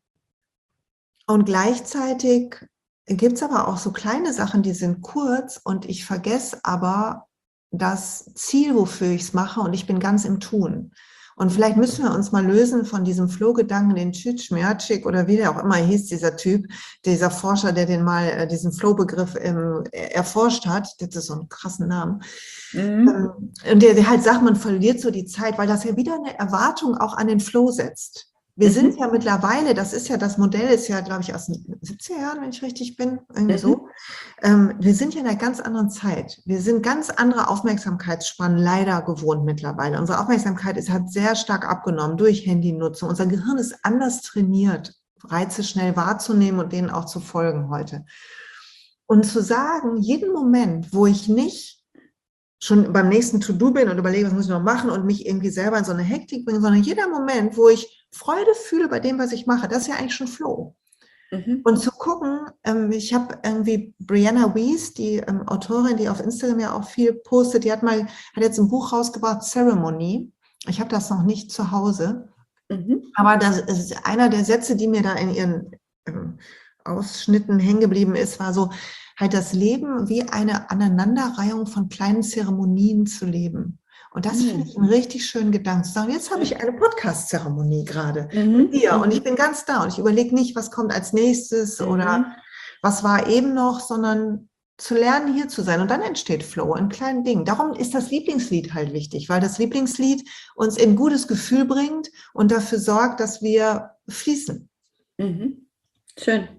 S2: Und gleichzeitig gibt es aber auch so kleine Sachen, die sind kurz und ich vergesse aber das Ziel, wofür ich es mache und ich bin ganz im Tun. Und vielleicht müssen wir uns mal lösen von diesem Flow-Gedanken, den Csikszentmihalyi oder wie der auch immer hieß, dieser Typ, dieser Forscher, der den mal diesen Flow-Begriff erforscht hat. Das ist so einen krassen Namen.
S1: Mhm.
S2: Und der halt sagt, man verliert so die Zeit, weil das ja wieder eine Erwartung auch an den Flow setzt. Wir sind
S1: Mhm.
S2: ja mittlerweile, das ist ja, das Modell ist ja, glaube ich, aus den 70er Jahren, wenn ich richtig bin, irgendwie
S1: Mhm.
S2: so. Wir sind ja in einer ganz anderen Zeit. Wir sind ganz andere Aufmerksamkeitsspannen leider gewohnt mittlerweile. Unsere Aufmerksamkeit hat sehr stark abgenommen durch Handynutzung. Unser Gehirn ist anders trainiert, Reize schnell wahrzunehmen und denen auch zu folgen heute. Und zu sagen, jeden Moment, wo ich nicht schon beim nächsten To-Do bin und überlege, was muss ich noch machen und mich irgendwie selber in so eine Hektik bringe, sondern jeder Moment, wo ich Freude fühle bei dem, was ich mache, das ist ja eigentlich schon Flow.
S1: Mhm.
S2: Und zu gucken, ich habe irgendwie Brianna Wiest, die Autorin, die auf Instagram ja auch viel postet, hat jetzt ein Buch rausgebracht, Ceremony. Ich habe das noch nicht zu Hause,
S1: Mhm.
S2: aber das ist einer der Sätze, die mir da in ihren Ausschnitten hängen geblieben ist, war so, halt das Leben wie eine Aneinanderreihung von kleinen Zeremonien zu leben. Und das finde ich
S1: Mhm.
S2: einen richtig schönen Gedanken zu sagen, jetzt habe ich
S1: Schön.
S2: eine Podcast-Zeremonie gerade mit
S1: Mhm.
S2: dir und ich
S1: Mhm.
S2: bin ganz da und ich überlege nicht, was kommt als nächstes oder
S1: Mhm.
S2: was war eben noch, sondern zu lernen, hier zu sein. Und dann entsteht Flow in kleinen Dingen. Darum ist das Lieblingslied halt wichtig, weil das Lieblingslied uns in ein gutes Gefühl bringt und dafür sorgt, dass wir fließen.
S1: Mhm. Schön.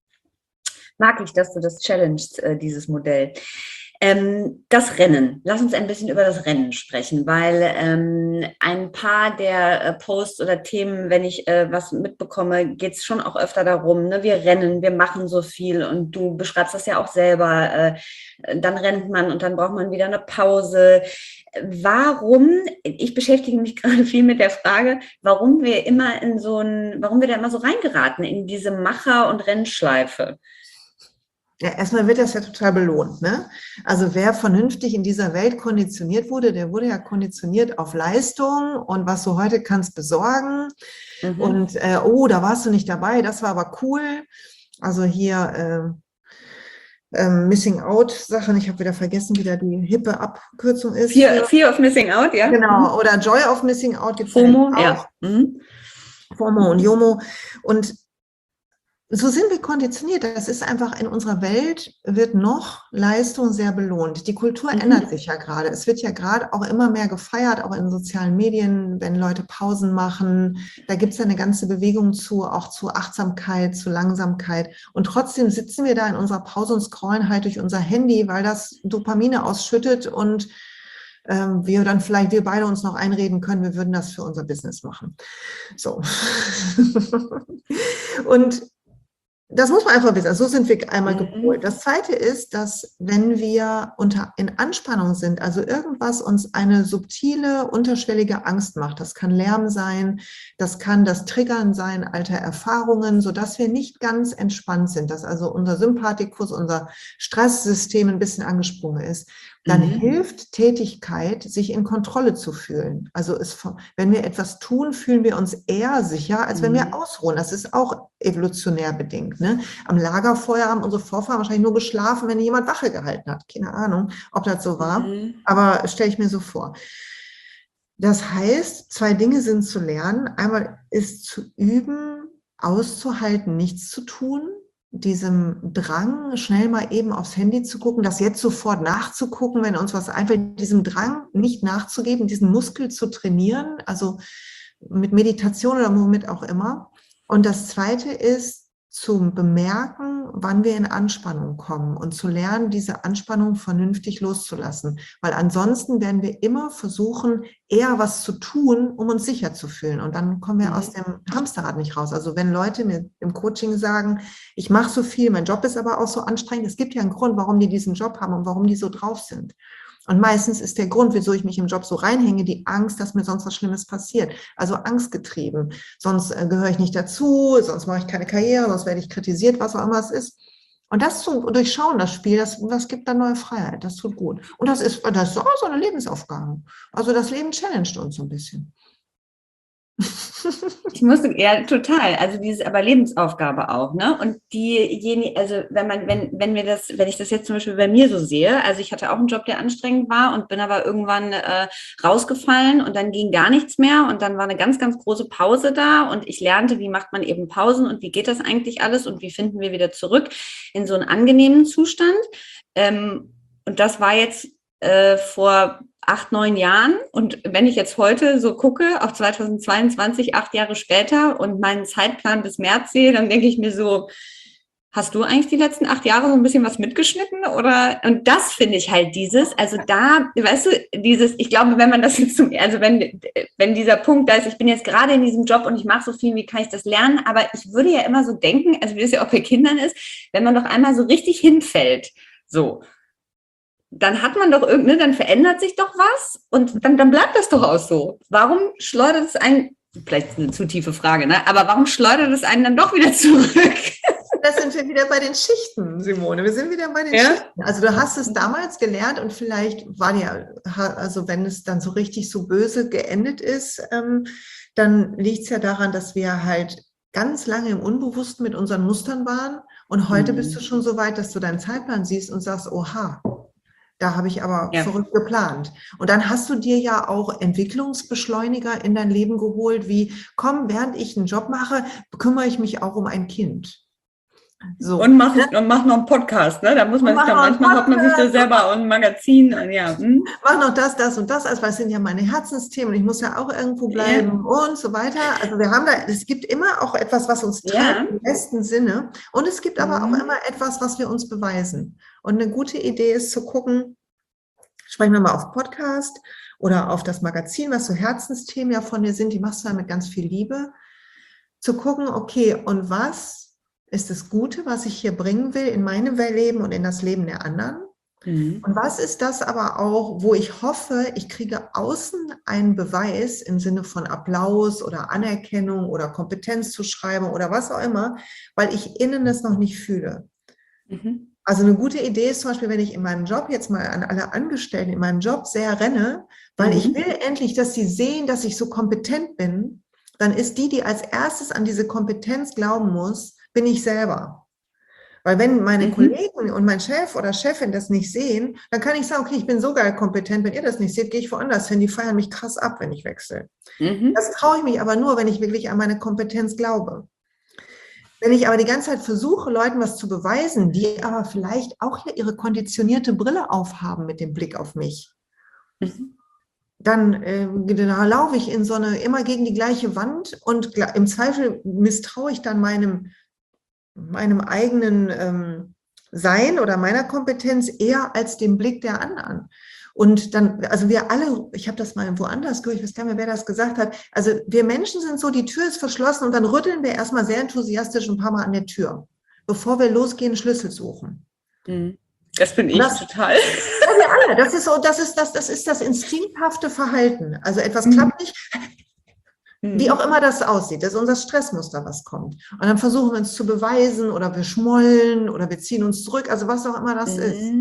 S1: Mag ich, dass du das challengest, dieses Modell. Das Rennen. Lass uns ein bisschen über das Rennen sprechen, weil ein paar der Posts oder Themen, wenn ich was mitbekomme, geht es schon auch öfter darum, ne? Wir rennen, wir machen so viel und du beschreibst das ja auch selber. Dann rennt man und dann braucht man wieder eine Pause. Ich beschäftige mich gerade viel mit der Frage, warum wir warum wir da immer so reingeraten in diese Macher- und Rennschleife.
S2: Ja, erstmal wird das ja total belohnt, ne? Also wer vernünftig in dieser Welt konditioniert wurde, der wurde ja konditioniert auf Leistung und was du heute kannst besorgen.
S1: Mhm.
S2: Und oh, da warst du nicht dabei, das war aber cool. Also hier Missing Out Sachen, ich habe wieder vergessen, wie da die hippe Abkürzung ist für,
S1: Fear of Missing Out, ja.
S2: genau,
S1: Mhm.
S2: oder Joy of Missing Out gibt es ja jetzt
S1: FOMO, ja.
S2: auch,
S1: Mhm.
S2: FOMO und JOMO. Und so sind wir konditioniert. Das ist einfach in unserer Welt wird noch Leistung sehr belohnt. Die Kultur ändert
S1: Mhm.
S2: sich ja gerade. Es wird ja gerade auch immer mehr gefeiert, auch in sozialen Medien, wenn Leute Pausen machen. Da gibt es ja eine ganze Bewegung zu, auch zu Achtsamkeit, zu Langsamkeit. Und trotzdem sitzen wir da in unserer Pause und scrollen halt durch unser Handy, weil das Dopamine ausschüttet und wir dann vielleicht, wir beide uns noch einreden können, wir würden das für unser Business machen. So. Und Das muss man einfach wissen. So sind wir einmal
S1: Mhm.
S2: gepolt. Das Zweite ist, dass wenn wir in Anspannung sind, also irgendwas uns eine subtile, unterschwellige Angst macht, das kann Lärm sein, das kann das Triggern sein alter Erfahrungen, sodass wir nicht ganz entspannt sind, dass also unser Sympathikus, unser Stresssystem ein bisschen angesprungen ist, dann hilft Tätigkeit, sich in Kontrolle zu fühlen. Also wenn wir etwas tun, fühlen wir uns eher sicher, als wenn wir ausruhen. Das ist auch evolutionär bedingt. Ne? Am Lagerfeuer haben unsere Vorfahren wahrscheinlich nur geschlafen, wenn jemand Wache gehalten hat. Keine Ahnung, ob das so war, aber stelle ich mir so vor. Das heißt, 2 Dinge sind zu lernen. Einmal ist zu üben, auszuhalten, nichts zu tun, diesem Drang, schnell mal eben aufs Handy zu gucken, das jetzt sofort nachzugucken, wenn uns was einfällt, diesem Drang nicht nachzugeben, diesen Muskel zu trainieren, also mit Meditation oder womit auch immer. Und das Zweite ist, zu bemerken, wann wir in Anspannung kommen und zu lernen, diese Anspannung vernünftig loszulassen. Weil ansonsten werden wir immer versuchen, eher was zu tun, um uns sicher zu fühlen. Und dann kommen wir aus dem Hamsterrad nicht raus. Also wenn Leute mir im Coaching sagen, ich mache so viel, mein Job ist aber auch so anstrengend, es gibt ja einen Grund, warum die diesen Job haben und warum die so drauf sind. Und meistens ist der Grund, wieso ich mich im Job so reinhänge, die Angst, dass mir sonst was Schlimmes passiert. Also angstgetrieben. Sonst gehöre ich nicht dazu, sonst mache ich keine Karriere, sonst werde ich kritisiert, was auch immer es ist. Und das zu durchschauen, das Spiel, das gibt dann neue Freiheit, das tut gut. Und das ist auch so eine Lebensaufgabe. Also das Leben challenged uns so ein bisschen.
S1: Ich musste, ja, total. Also dieses aber Lebensaufgabe auch, ne? Und diejenige, also wenn ich das jetzt zum Beispiel bei mir so sehe, also ich hatte auch einen Job, der anstrengend war und bin aber irgendwann rausgefallen und dann ging gar nichts mehr und dann war eine ganz, ganz große Pause da und ich lernte, wie macht man eben Pausen und wie geht das eigentlich alles und wie finden wir wieder zurück in so einen angenehmen Zustand. Und das war jetzt vor 8, 9 Jahren. Und wenn ich jetzt heute so gucke, auf 2022, 8 Jahre später und meinen Zeitplan bis März sehe, dann denke ich mir so, hast du eigentlich die letzten 8 Jahre so ein bisschen was mitgeschnitten? Oder, und das finde ich halt also da, weißt du, ich glaube, wenn man das jetzt wenn dieser Punkt da ist, ich bin jetzt gerade in diesem Job und ich mache so viel, wie kann ich das lernen? Aber ich würde ja immer so denken, also wie es ja auch bei Kindern ist, wenn man doch einmal so richtig hinfällt, so, dann hat man doch dann verändert sich doch was und dann bleibt das doch auch so. Warum schleudert es einen, vielleicht eine zu tiefe Frage, ne? Aber warum schleudert es einen dann doch wieder zurück?
S2: Da sind wir wieder bei den Schichten, Simone. Wir sind wieder bei den Schichten. Also du hast es damals gelernt und vielleicht war dir, also wenn es dann so richtig so böse geendet ist, dann liegt es ja daran, dass wir halt ganz lange im Unbewussten mit unseren Mustern waren und heute bist du schon so weit, dass du deinen Zeitplan siehst und sagst, oha, da habe ich aber verrückt geplant. Und dann hast du dir ja auch Entwicklungsbeschleuniger in dein Leben geholt, wie, komm, während ich einen Job mache, kümmere ich mich auch um ein Kind.
S1: So. Und mach noch einen Podcast, ne? Da muss man sich dann manchmal, hat man sich da selber ein Magazin, ja.
S2: Mach noch das und das, also das sind ja meine Herzensthemen und ich muss ja auch irgendwo bleiben und so weiter. Also es gibt immer auch etwas, was uns treibt im besten Sinne und es gibt aber auch immer etwas, was wir uns beweisen. Und eine gute Idee ist zu gucken, sprechen wir mal auf Podcast oder auf das Magazin, was so Herzensthemen ja von dir sind, die machst du ja mit ganz viel Liebe, zu gucken, okay, und was ist das Gute, was ich hier bringen will in meinem Leben und in das Leben der anderen? Und was ist das aber auch, wo ich hoffe, ich kriege außen einen Beweis im Sinne von Applaus oder Anerkennung oder Kompetenzzuschreibung oder was auch immer, weil ich innen das noch nicht fühle. Also eine gute Idee ist zum Beispiel, wenn ich in meinem Job jetzt mal an alle Angestellten in meinem Job sehr renne, weil ich will endlich, dass sie sehen, dass ich so kompetent bin, dann ist die als erstes an diese Kompetenz glauben muss, bin ich selber. Weil wenn meine Kollegen und mein Chef oder Chefin das nicht sehen, dann kann ich sagen, okay, ich bin so geil kompetent, wenn ihr das nicht seht, gehe ich woanders hin, die feiern mich krass ab, wenn ich wechsle. Das traue ich mich aber nur, wenn ich wirklich an meine Kompetenz glaube. Wenn ich aber die ganze Zeit versuche, Leuten was zu beweisen, die aber vielleicht auch hier ihre konditionierte Brille aufhaben mit dem Blick auf mich, dann laufe ich in immer gegen die gleiche Wand und im Zweifel misstraue ich dann meinem eigenen Sein oder meiner Kompetenz eher als dem Blick der anderen. Und dann, also wir alle, ich habe das mal woanders gehört, ich weiß gar nicht mehr, wer das gesagt hat, also wir Menschen sind so, die Tür ist verschlossen und dann rütteln wir erstmal sehr enthusiastisch ein paar Mal an der Tür, bevor wir losgehen, Schlüssel suchen.
S1: Das bin ich total.
S2: Ja, wir alle. Das ist das instinkthafte Verhalten. Also etwas klappt nicht, wie auch immer das aussieht. Das ist unser Stressmuster, was kommt. Und dann versuchen wir uns zu beweisen oder wir schmollen oder wir ziehen uns zurück. Also was auch immer das ist.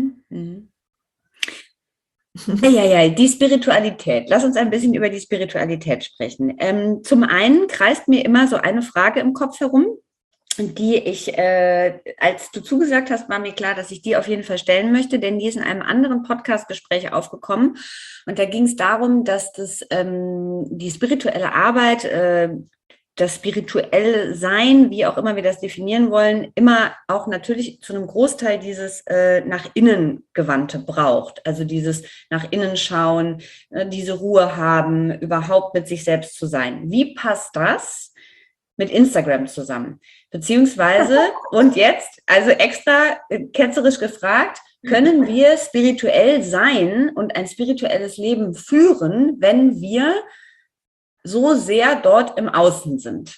S1: Ja, die Spiritualität. Lass uns ein bisschen über die Spiritualität sprechen. Zum einen kreist mir immer so eine Frage im Kopf herum, die ich, als du zugesagt hast, war mir klar, dass ich die auf jeden Fall stellen möchte, denn die ist in einem anderen Podcast-Gespräch aufgekommen. Und da ging es darum, dass die spirituelle Arbeit, das spirituelle Sein, wie auch immer wir das definieren wollen, immer auch natürlich zu einem Großteil dieses nach innen gewandte braucht. Also dieses nach innen schauen, diese Ruhe haben, überhaupt mit sich selbst zu sein. Wie passt das mit Instagram zusammen? Beziehungsweise, und jetzt, also extra ketzerisch gefragt, können wir spirituell sein und ein spirituelles Leben führen, wenn wir so sehr dort im Außen sind?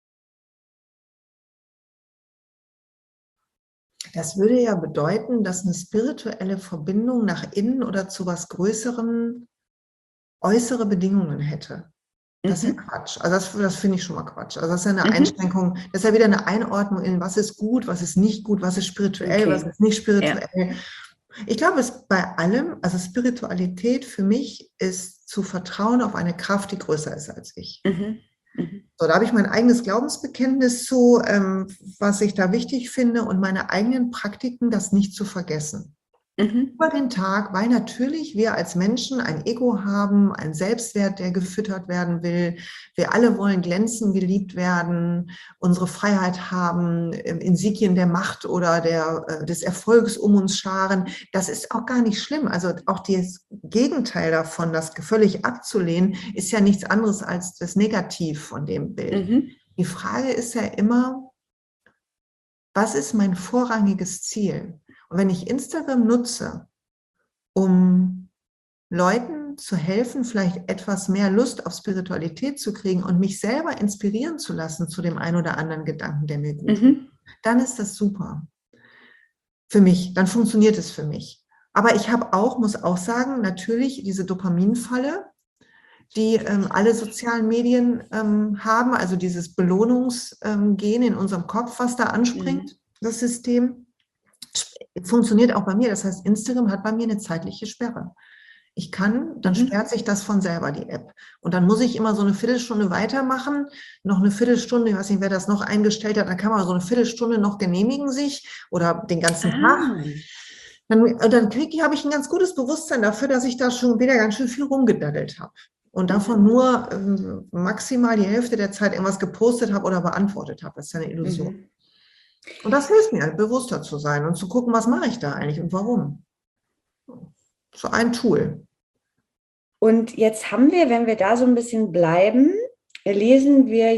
S2: Das würde ja bedeuten, dass eine spirituelle Verbindung nach innen oder zu was Größerem äußere Bedingungen hätte. Das ist ja Quatsch. Also das finde ich schon mal Quatsch. Also das ist ja eine Einschränkung, das ist ja wieder eine Einordnung in was ist gut, was ist nicht gut, was ist spirituell, was ist nicht spirituell. Ja. Ich glaube, es bei allem, also Spiritualität für mich ist zu vertrauen auf eine Kraft, die größer ist als ich. So, da habe ich mein eigenes Glaubensbekenntnis zu, was ich da wichtig finde und meine eigenen Praktiken, das nicht zu vergessen. Über den Tag, weil natürlich wir als Menschen ein Ego haben, einen Selbstwert, der gefüttert werden will. Wir alle wollen glänzen, geliebt werden, unsere Freiheit haben, Insignen der Macht oder des Erfolgs um uns scharen. Das ist auch gar nicht schlimm. Also auch das Gegenteil davon, das völlig abzulehnen, ist ja nichts anderes als das Negativ von dem Bild. Die Frage ist ja immer, was ist mein vorrangiges Ziel? Und wenn ich Instagram nutze, um Leuten zu helfen, vielleicht etwas mehr Lust auf Spiritualität zu kriegen und mich selber inspirieren zu lassen zu dem einen oder anderen Gedanken, der mir gut tut, dann ist das super. Für mich, dann funktioniert es für mich. Aber ich muss auch sagen, natürlich diese Dopaminfalle, die alle sozialen Medien haben, also dieses Belohnungsgen in unserem Kopf, was da anspringt, das System, funktioniert auch bei mir. Das heißt, Instagram hat bei mir eine zeitliche Sperre. Dann sperrt sich das von selber, die App. Und dann muss ich immer so eine Viertelstunde weitermachen, noch eine Viertelstunde, ich weiß nicht, wer das noch eingestellt hat, dann kann man so eine Viertelstunde noch genehmigen sich oder den ganzen Tag. Dann habe ich ein ganz gutes Bewusstsein dafür, dass ich da schon wieder ganz schön viel rumgedaddelt habe. Und davon nur maximal die Hälfte der Zeit irgendwas gepostet habe oder beantwortet habe. Das ist ja eine Illusion. Und das hilft mir, bewusster zu sein und zu gucken, was mache ich da eigentlich und warum. So ein Tool.
S1: Und jetzt haben wir, wenn wir da so ein bisschen bleiben, lesen wir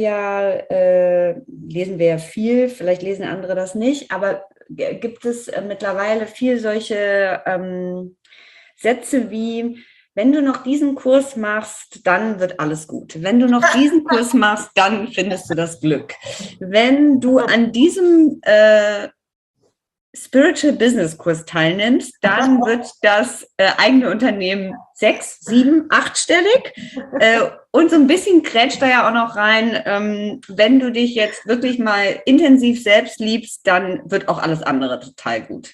S1: ja viel, vielleicht lesen andere das nicht, aber gibt es mittlerweile viel solche Sätze wie: Wenn du noch diesen Kurs machst, dann wird alles gut. Wenn du noch diesen Kurs machst, dann findest du das Glück. Wenn du an diesem Spiritual Business Kurs teilnimmst, dann wird das eigene Unternehmen 6, 7, 8-stellig. Und so ein bisschen grätscht da ja auch noch rein, wenn du dich jetzt wirklich mal intensiv selbst liebst, dann wird auch alles andere total gut.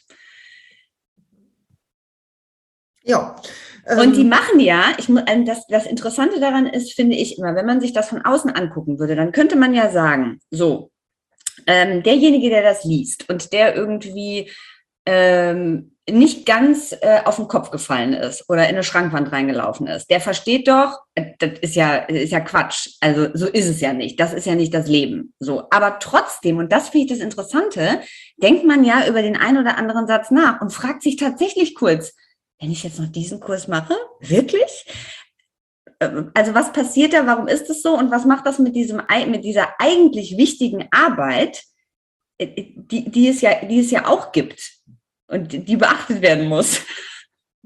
S2: Ja.
S1: Und die machen ja, das Interessante daran ist, finde ich immer, wenn man sich das von außen angucken würde, dann könnte man ja sagen, so, derjenige, der das liest und der irgendwie nicht ganz auf den Kopf gefallen ist oder in eine Schrankwand reingelaufen ist, der versteht doch, das ist ja Quatsch. Also so ist es ja nicht. Das ist ja nicht das Leben. So, aber trotzdem, und das finde ich das Interessante, denkt man ja über den einen oder anderen Satz nach und fragt sich tatsächlich kurz: Wenn ich jetzt noch diesen Kurs mache, wirklich? Also was passiert da? Warum ist es so? Und was macht das mit dieser eigentlich wichtigen Arbeit, die es ja auch gibt und die beachtet werden muss?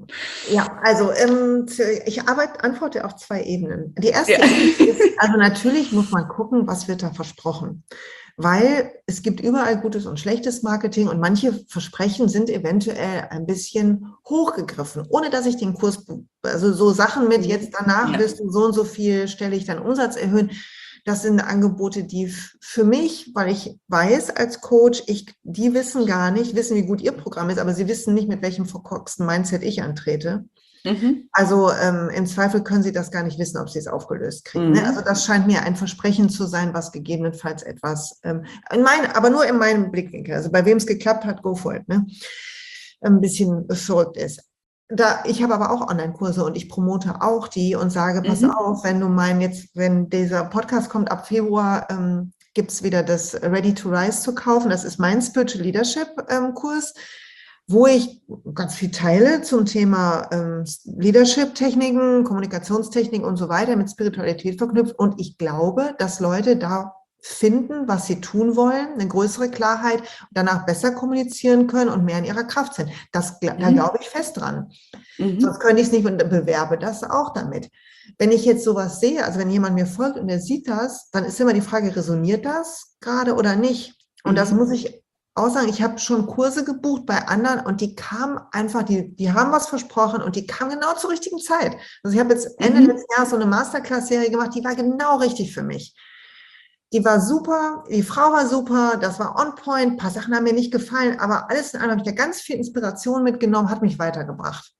S2: Ja, also ich antworte auf zwei Ebenen. Die erste
S1: Ja.
S2: Ebene ist, also natürlich muss man gucken, was wird da versprochen. Weil es gibt überall gutes und schlechtes Marketing und manche Versprechen sind eventuell ein bisschen hochgegriffen, ohne dass ich den Kurs, also so Sachen mit jetzt danach
S1: Ja.
S2: wirst du so und so viel, stelle ich deinen Umsatz erhöhen. Das sind Angebote, die für mich, weil ich weiß als Coach, die wissen gar nicht, wissen, wie gut ihr Programm ist, aber sie wissen nicht, mit welchem verkorksten Mindset ich antrete.
S1: Mhm.
S2: Also im Zweifel können sie das gar nicht wissen, ob sie es aufgelöst kriegen. Ne? Also
S1: Mhm.
S2: das scheint mir ein Versprechen zu sein, was gegebenenfalls etwas, aber nur in meinem Blickwinkel, also bei wem es geklappt hat, go for it, ne? Ein bisschen verrückt ist. Ich habe aber auch Online-Kurse und ich promote auch die und sage, pass
S1: Mhm.
S2: auf, wenn dieser Podcast kommt ab Februar, gibt es wieder das Ready to Rise zu kaufen. Das ist mein Spiritual Leadership Kurs, wo ich ganz viel teile zum Thema Leadership-Techniken, Kommunikationstechniken und so weiter mit Spiritualität verknüpft. Und ich glaube, dass Leute da finden, was sie tun wollen, eine größere Klarheit, danach besser kommunizieren können und mehr in ihrer Kraft sind. Da glaube ich fest dran. Sonst
S1: Mhm.
S2: könnte ich es nicht und bewerbe das auch damit. Wenn ich jetzt sowas sehe, also wenn jemand mir folgt und der sieht das, dann ist immer die Frage, resoniert das gerade oder nicht? Und das muss
S1: Mhm.
S2: ich auch sagen, ich habe schon Kurse gebucht bei anderen und die kamen einfach, die haben was versprochen und die kamen genau zur richtigen Zeit. Also ich habe jetzt Ende
S1: Mhm.
S2: letzten Jahres so eine Masterclass-Serie gemacht, die war genau richtig für mich. Die war super, die Frau war super, das war on point, ein paar Sachen haben mir nicht gefallen, aber alles in allem habe ich da ganz viel Inspiration mitgenommen, hat mich weitergebracht.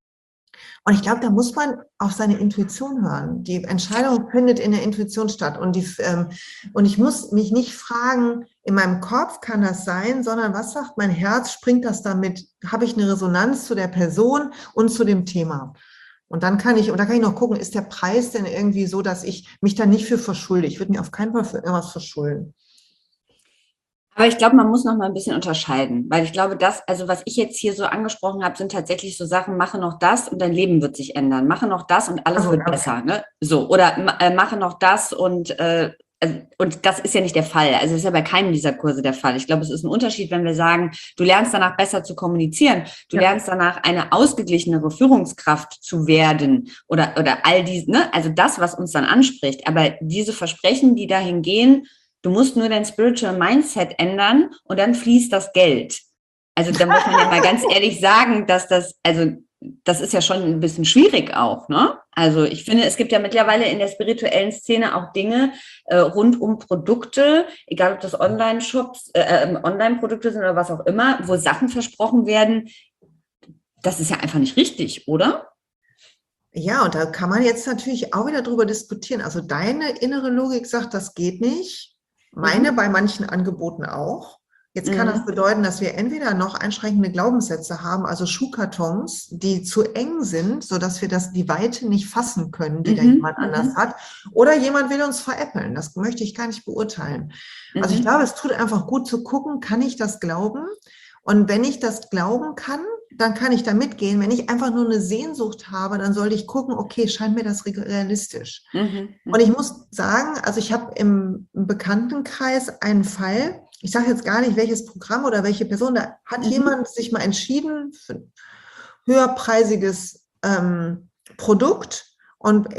S2: Und ich glaube, da muss man auf seine Intuition hören. Die Entscheidung findet in der Intuition statt. Und ich muss mich nicht fragen, in meinem Kopf kann das sein, sondern was sagt mein Herz? Springt das damit? Habe ich eine Resonanz zu der Person und zu dem Thema? Und da kann ich noch gucken, ist der Preis denn irgendwie so, dass ich mich da nicht für verschulde? Ich würde mir auf keinen Fall für irgendwas verschulden.
S1: Aber ich glaube, man muss noch mal ein bisschen unterscheiden, weil ich glaube, also was ich jetzt hier so angesprochen habe, sind tatsächlich so Sachen, mache noch das und dein Leben wird sich ändern. Mache noch das und alles
S2: Also,
S1: wird besser, ne? So, oder mache noch das und das ist ja nicht der Fall. Also das ist ja bei keinem dieser Kurse der Fall. Ich glaube, es ist ein Unterschied, wenn wir sagen, du lernst danach besser zu kommunizieren, du
S2: ja.
S1: lernst danach eine ausgeglichenere Führungskraft zu werden oder all diese, ne? Also das, was uns dann anspricht. Aber diese Versprechen, die dahin gehen, du musst nur dein Spiritual Mindset ändern und dann fließt das Geld. Also da muss man ja mal ganz ehrlich sagen, also das ist ja schon ein bisschen schwierig auch, ne? Also ich finde, es gibt ja mittlerweile in der spirituellen Szene auch Dinge rund um Produkte, egal ob das Online-Shops, Online-Produkte sind oder was auch immer, wo Sachen versprochen werden. Das ist ja einfach nicht richtig, oder?
S2: Ja, und da kann man jetzt natürlich auch wieder drüber diskutieren. Also deine innere Logik sagt, das geht nicht. Meine
S1: Mhm.
S2: bei manchen Angeboten auch. Jetzt kann das
S1: Mhm.
S2: bedeuten, dass wir entweder noch einschränkende Glaubenssätze haben, also Schuhkartons, die zu eng sind, sodass wir die Weite nicht fassen können, die da
S1: Mhm.
S2: jemand anders
S1: Mhm.
S2: hat. Oder jemand will uns veräppeln. Das möchte ich gar nicht beurteilen. Also ich glaube,
S1: Mhm.
S2: es tut einfach gut zu gucken, kann ich das glauben? Und wenn ich das glauben kann, dann kann ich da mitgehen. Wenn ich einfach nur eine Sehnsucht habe, dann sollte ich gucken, okay, scheint mir das realistisch.
S1: Mhm.
S2: Und ich
S1: Mhm.
S2: muss sagen, also ich habe im Bekanntenkreis einen Fall, ich sage jetzt gar nicht, welches Programm oder welche Person, da hat
S1: Mhm.
S2: jemand sich mal entschieden für ein höherpreisiges Produkt und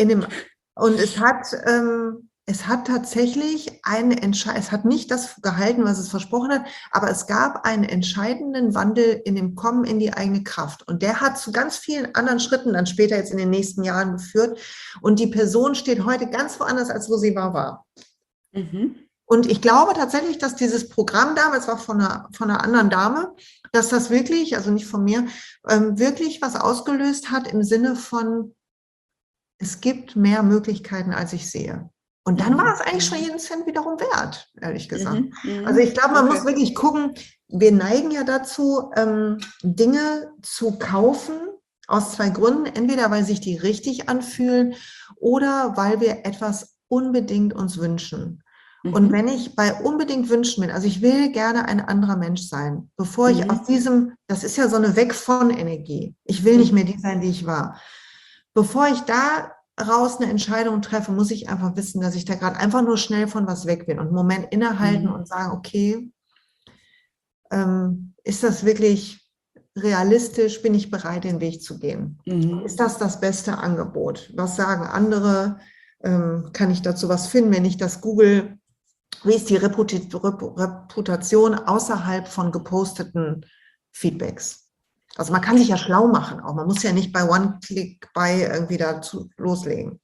S2: es hat tatsächlich es hat nicht das gehalten, was es versprochen hat, aber es gab einen entscheidenden Wandel in dem Kommen in die eigene Kraft. Und der hat zu ganz vielen anderen Schritten dann später jetzt in den nächsten Jahren geführt. Und die Person steht heute ganz woanders, als wo sie war.
S1: Mhm.
S2: Und ich glaube tatsächlich, dass dieses Programm damals war von einer anderen Dame, dass das wirklich, also nicht von mir, wirklich was ausgelöst hat im Sinne von, es gibt mehr Möglichkeiten, als ich sehe. Und dann war
S1: Mhm.
S2: es eigentlich schon jeden Cent wiederum wert, ehrlich gesagt.
S1: Mhm.
S2: Also ich
S1: Mhm.
S2: glaube, man muss
S1: Okay.
S2: wirklich gucken, wir neigen ja dazu, Dinge zu kaufen aus zwei Gründen. Entweder weil sich die richtig anfühlen oder weil wir etwas unbedingt uns wünschen. Und wenn
S1: Mhm.
S2: ich bei unbedingt wünschen bin, also ich will gerne ein anderer Mensch sein, bevor ich aus
S1: Mhm.
S2: das ist ja so eine Weg von Energie. Ich will nicht mehr
S1: Mhm.
S2: die sein, die ich war. Bevor ich da raus eine Entscheidung treffe, muss ich einfach wissen, dass ich da gerade einfach nur schnell von was weg bin und einen Moment innehalten
S1: Mhm.
S2: und sagen, okay, ist das wirklich realistisch, bin ich bereit, den Weg zu gehen?
S1: Mhm.
S2: Ist das beste Angebot? Was sagen andere? Kann ich dazu was finden, wenn ich das google? Wie ist die Reputation außerhalb von geposteten Feedbacks? Also man kann sich ja schlau machen auch. Man muss ja nicht bei One-Click-Buy irgendwie dazu loslegen.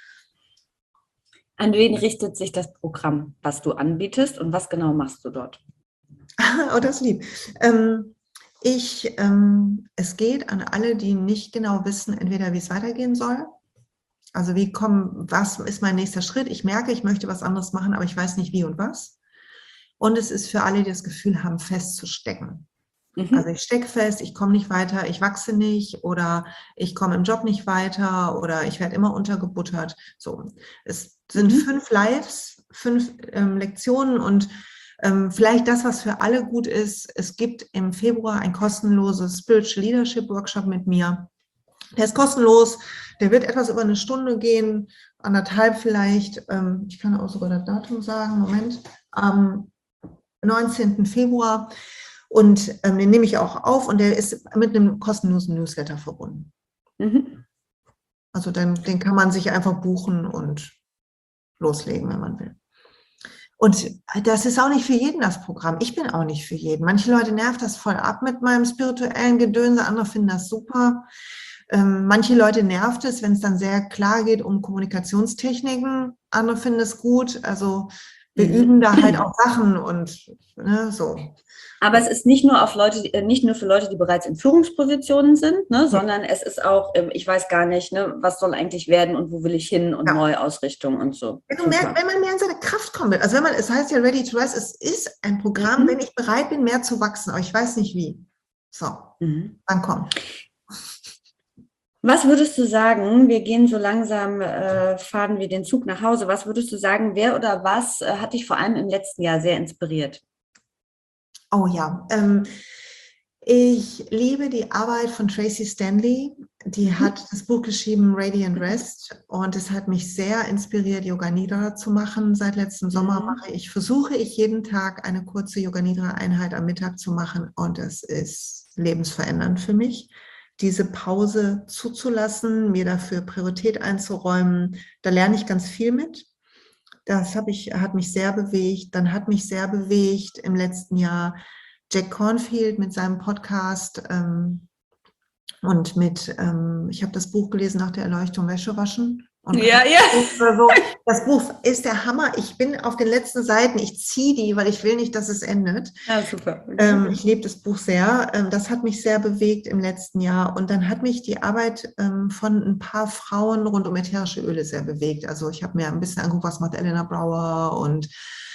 S1: An wen richtet sich das Programm, was du anbietest und was genau machst du dort?
S2: Oh, das ist lieb. Es geht an alle, die nicht genau wissen, entweder wie es weitergehen soll. Also was ist mein nächster Schritt? Ich merke, ich möchte was anderes machen, aber ich weiß nicht wie und was. Und es ist für alle, die das Gefühl haben, festzustecken. Also ich stecke fest, ich komme nicht weiter, ich wachse nicht oder ich komme im Job nicht weiter oder ich werde immer untergebuttert. So, es sind 5 Lives, 5 Lektionen und vielleicht das, was für alle gut ist. Es gibt im Februar ein kostenloses Spiritual Leadership Workshop mit mir. Der ist kostenlos, der wird etwas über eine Stunde gehen, 1,5 vielleicht. Ich kann auch sogar das Datum sagen, Moment, am 19. Februar. Und den nehme ich auch auf und der ist mit einem kostenlosen Newsletter verbunden. Also den kann man sich einfach buchen und loslegen, wenn man will. Und das ist auch nicht für jeden das Programm. Ich bin auch nicht für jeden. Manche Leute nervt das voll ab mit meinem spirituellen Gedönse, andere finden das super. Manche Leute nervt es, wenn es dann sehr klar geht um Kommunikationstechniken. Andere finden es gut. Also wir üben da halt auch Sachen und so.
S1: Aber es ist nicht nur nicht nur für Leute, die bereits in Führungspositionen sind, ne, sondern es ist auch, ich weiß gar nicht, ne, was soll eigentlich werden und wo will ich hin und Neuausrichtung und so.
S2: Wenn man mehr in seine Kraft kommen will, also es heißt ja Ready to Rise, es ist ein Programm, wenn ich bereit bin, mehr zu wachsen, aber ich weiß nicht wie. So, dann komm.
S1: Was würdest du sagen, wir gehen so langsam, fahren wir den Zug nach Hause, was würdest du sagen, wer oder was hat dich vor allem im letzten Jahr sehr inspiriert?
S2: Oh ja, ich liebe die Arbeit von Tracy Stanley. Die hat das Buch geschrieben, Radiant Rest, und es hat mich sehr inspiriert, Yoga Nidra zu machen. Seit letztem Sommer versuche ich jeden Tag eine kurze Yoga Nidra Einheit am Mittag zu machen, und es ist lebensverändernd für mich, diese Pause zuzulassen, mir dafür Priorität einzuräumen. Da lerne ich ganz viel mit. Das hat mich sehr bewegt. Dann hat mich sehr bewegt im letzten Jahr Jack Cornfield mit seinem Podcast und ich habe das Buch gelesen, nach der Erleuchtung Wäsche waschen. Und das Buch ist der Hammer. Ich bin auf den letzten Seiten, ich ziehe die, weil ich will nicht, dass es endet.
S1: Ja, super.
S2: Ich liebe das Buch sehr. Das hat mich sehr bewegt im letzten Jahr. Und dann hat mich die Arbeit von ein paar Frauen rund um ätherische Öle sehr bewegt. Also ich habe mir ein bisschen angeguckt, was macht Elena Brower und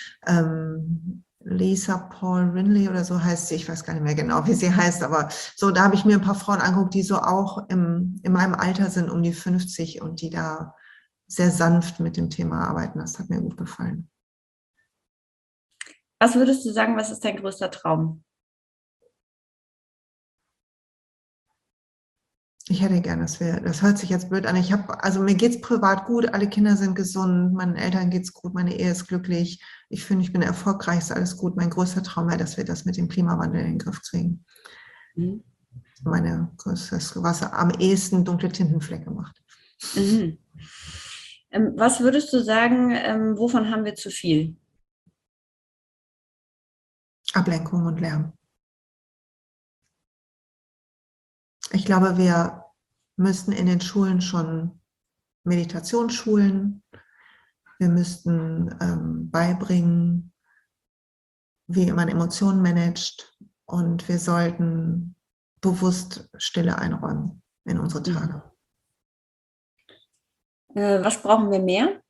S2: Lisa Paul Rinley oder so heißt sie. Ich weiß gar nicht mehr genau, wie sie heißt, aber so, da habe ich mir ein paar Frauen angeguckt, die so auch in meinem Alter sind, um die 50, und die da sehr sanft mit dem Thema arbeiten. Das hat mir gut gefallen.
S1: Was würdest du sagen, was ist dein größter Traum?
S2: Ich hätte gerne, das hört sich jetzt blöd an. Also mir geht es privat gut, alle Kinder sind gesund, meinen Eltern geht es gut, meine Ehe ist glücklich. Ich finde, ich bin erfolgreich, ist alles gut. Mein größter Traum wäre, dass wir das mit dem Klimawandel in den Griff kriegen. Was am ehesten dunkle Tintenflecke macht.
S1: Was würdest du sagen, wovon haben wir zu viel?
S2: Ablenkung und Lärm. Ich glaube, wir müssten in den Schulen schon Meditation schulen. Wir müssten beibringen, wie man Emotionen managt, und wir sollten bewusst Stille einräumen in unsere Tage.
S1: Was brauchen wir mehr?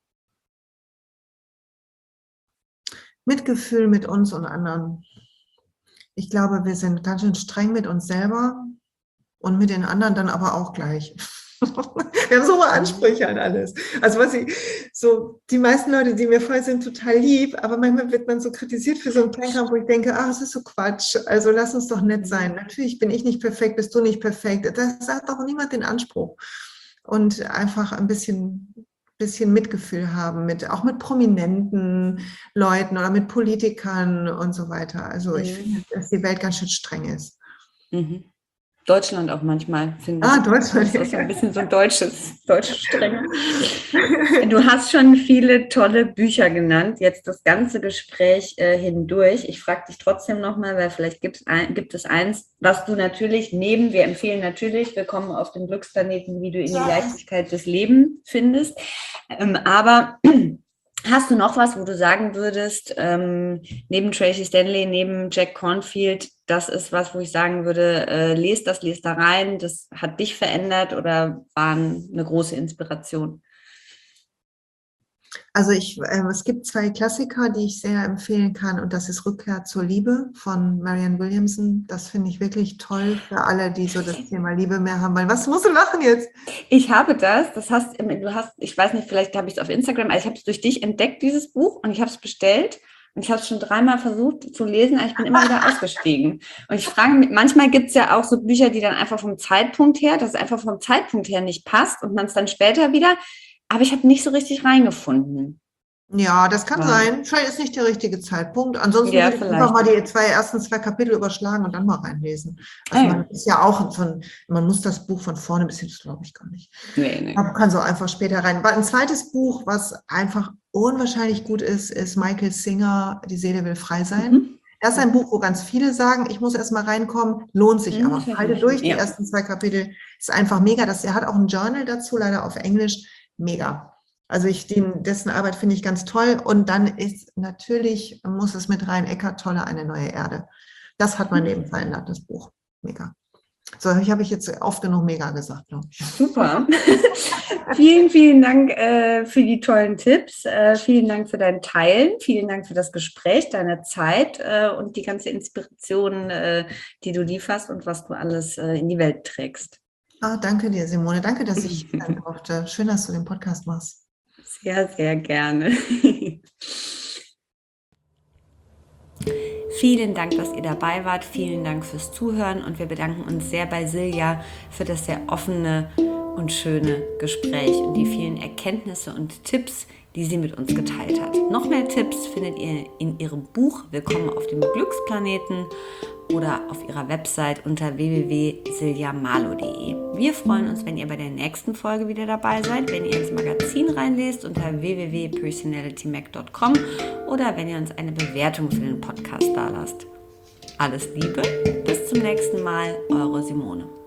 S2: Mitgefühl mit uns und anderen. Ich glaube, wir sind ganz schön streng mit uns selber und mit den anderen dann aber auch gleich. Wir haben so hohe Ansprüche an alles. Also die meisten Leute, die mir voll sind, total lieb, aber manchmal wird man so kritisiert für so einen Kleinkram, wo ich denke, es ist so Quatsch, also lass uns doch nett sein. Natürlich bin ich nicht perfekt, bist du nicht perfekt. Das hat doch niemand den Anspruch. Und einfach ein bisschen Mitgefühl haben, auch mit prominenten Leuten oder mit Politikern und so weiter. Also ich finde, dass die Welt ganz schön streng ist.
S1: Deutschland auch manchmal, finde ich.
S2: Deutschland.
S1: Das ist so ein bisschen so deutsche Strenge. Du hast schon viele tolle Bücher genannt, jetzt das ganze Gespräch hindurch. Ich frage dich trotzdem nochmal, weil vielleicht gibt es eins, was du natürlich wir empfehlen natürlich, Willkommen auf dem Glücksplaneten, wie du in die Leichtigkeit des Lebens findest. Aber hast du noch was, wo du sagen würdest, neben Tracy Stanley, neben Jack Cornfield, das ist was, wo ich sagen würde, lest da rein, das hat dich verändert oder war eine große Inspiration?
S2: Also es gibt 2 Klassiker, die ich sehr empfehlen kann, und das ist Rückkehr zur Liebe von Marianne Williamson. Das finde ich wirklich toll für alle, die so das Thema Liebe mehr haben wollen. Was musst du lachen jetzt?
S1: Ich habe ich weiß nicht, vielleicht habe ich es auf Instagram, also ich habe es durch dich entdeckt, dieses Buch, und ich habe es bestellt. Und ich habe es schon 3-mal versucht zu lesen, aber ich bin immer wieder ausgestiegen. Und ich frage mich, manchmal gibt es ja auch so Bücher, die dann einfach vom Zeitpunkt her, dass es einfach vom Zeitpunkt her nicht passt und man es dann später wieder, aber ich habe nicht so richtig reingefunden.
S2: Ja, das kann
S1: Ja.
S2: sein. Vielleicht ist nicht der richtige Zeitpunkt. Ansonsten
S1: Ja,
S2: würde ich einfach mal die ersten 2 Kapitel überschlagen und dann mal reinlesen. Also man ist ja auch man muss das Buch von vorne bis hin, das glaube ich gar nicht.
S1: Nee.
S2: Man kann so einfach später rein. Ein zweites Buch, was einfach unwahrscheinlich gut ist Michael Singer, Die Seele will frei sein. Das ist ein Buch, wo ganz viele sagen, ich muss erst mal reinkommen, lohnt sich aber. Halte durch, die ersten 2 Kapitel, ist einfach mega. Er hat auch ein Journal dazu, leider auf Englisch, mega. Also dessen Arbeit finde ich ganz toll. Und dann ist natürlich, muss es mit rein, Eckhart Tolle, Eine neue Erde. Das hat mein Leben verändert, das Buch. Mega. So, habe ich jetzt oft genug mega gesagt, glaube ich.
S1: Super. Vielen, vielen Dank für die tollen Tipps. Vielen Dank für dein Teilen. Vielen Dank für das Gespräch, deine Zeit und die ganze Inspiration, die du lieferst und was du alles in die Welt trägst.
S2: Danke dir, Simone. Danke, dass ich sein durfte. Schön, dass du den Podcast machst.
S1: Sehr, sehr gerne. Vielen Dank, dass ihr dabei wart. Vielen Dank fürs Zuhören und wir bedanken uns sehr bei Silja für das sehr offene und schöne Gespräch und die vielen Erkenntnisse und Tipps, die sie mit uns geteilt hat. Noch mehr Tipps findet ihr in ihrem Buch Willkommen auf dem Glücksplaneten oder auf ihrer Website unter www.siljamalo.de. Wir freuen uns, wenn ihr bei der nächsten Folge wieder dabei seid, wenn ihr ins Magazin reinlest unter www.personalitymac.com oder wenn ihr uns eine Bewertung für den Podcast dalasst. Alles Liebe, bis zum nächsten Mal, eure Simone.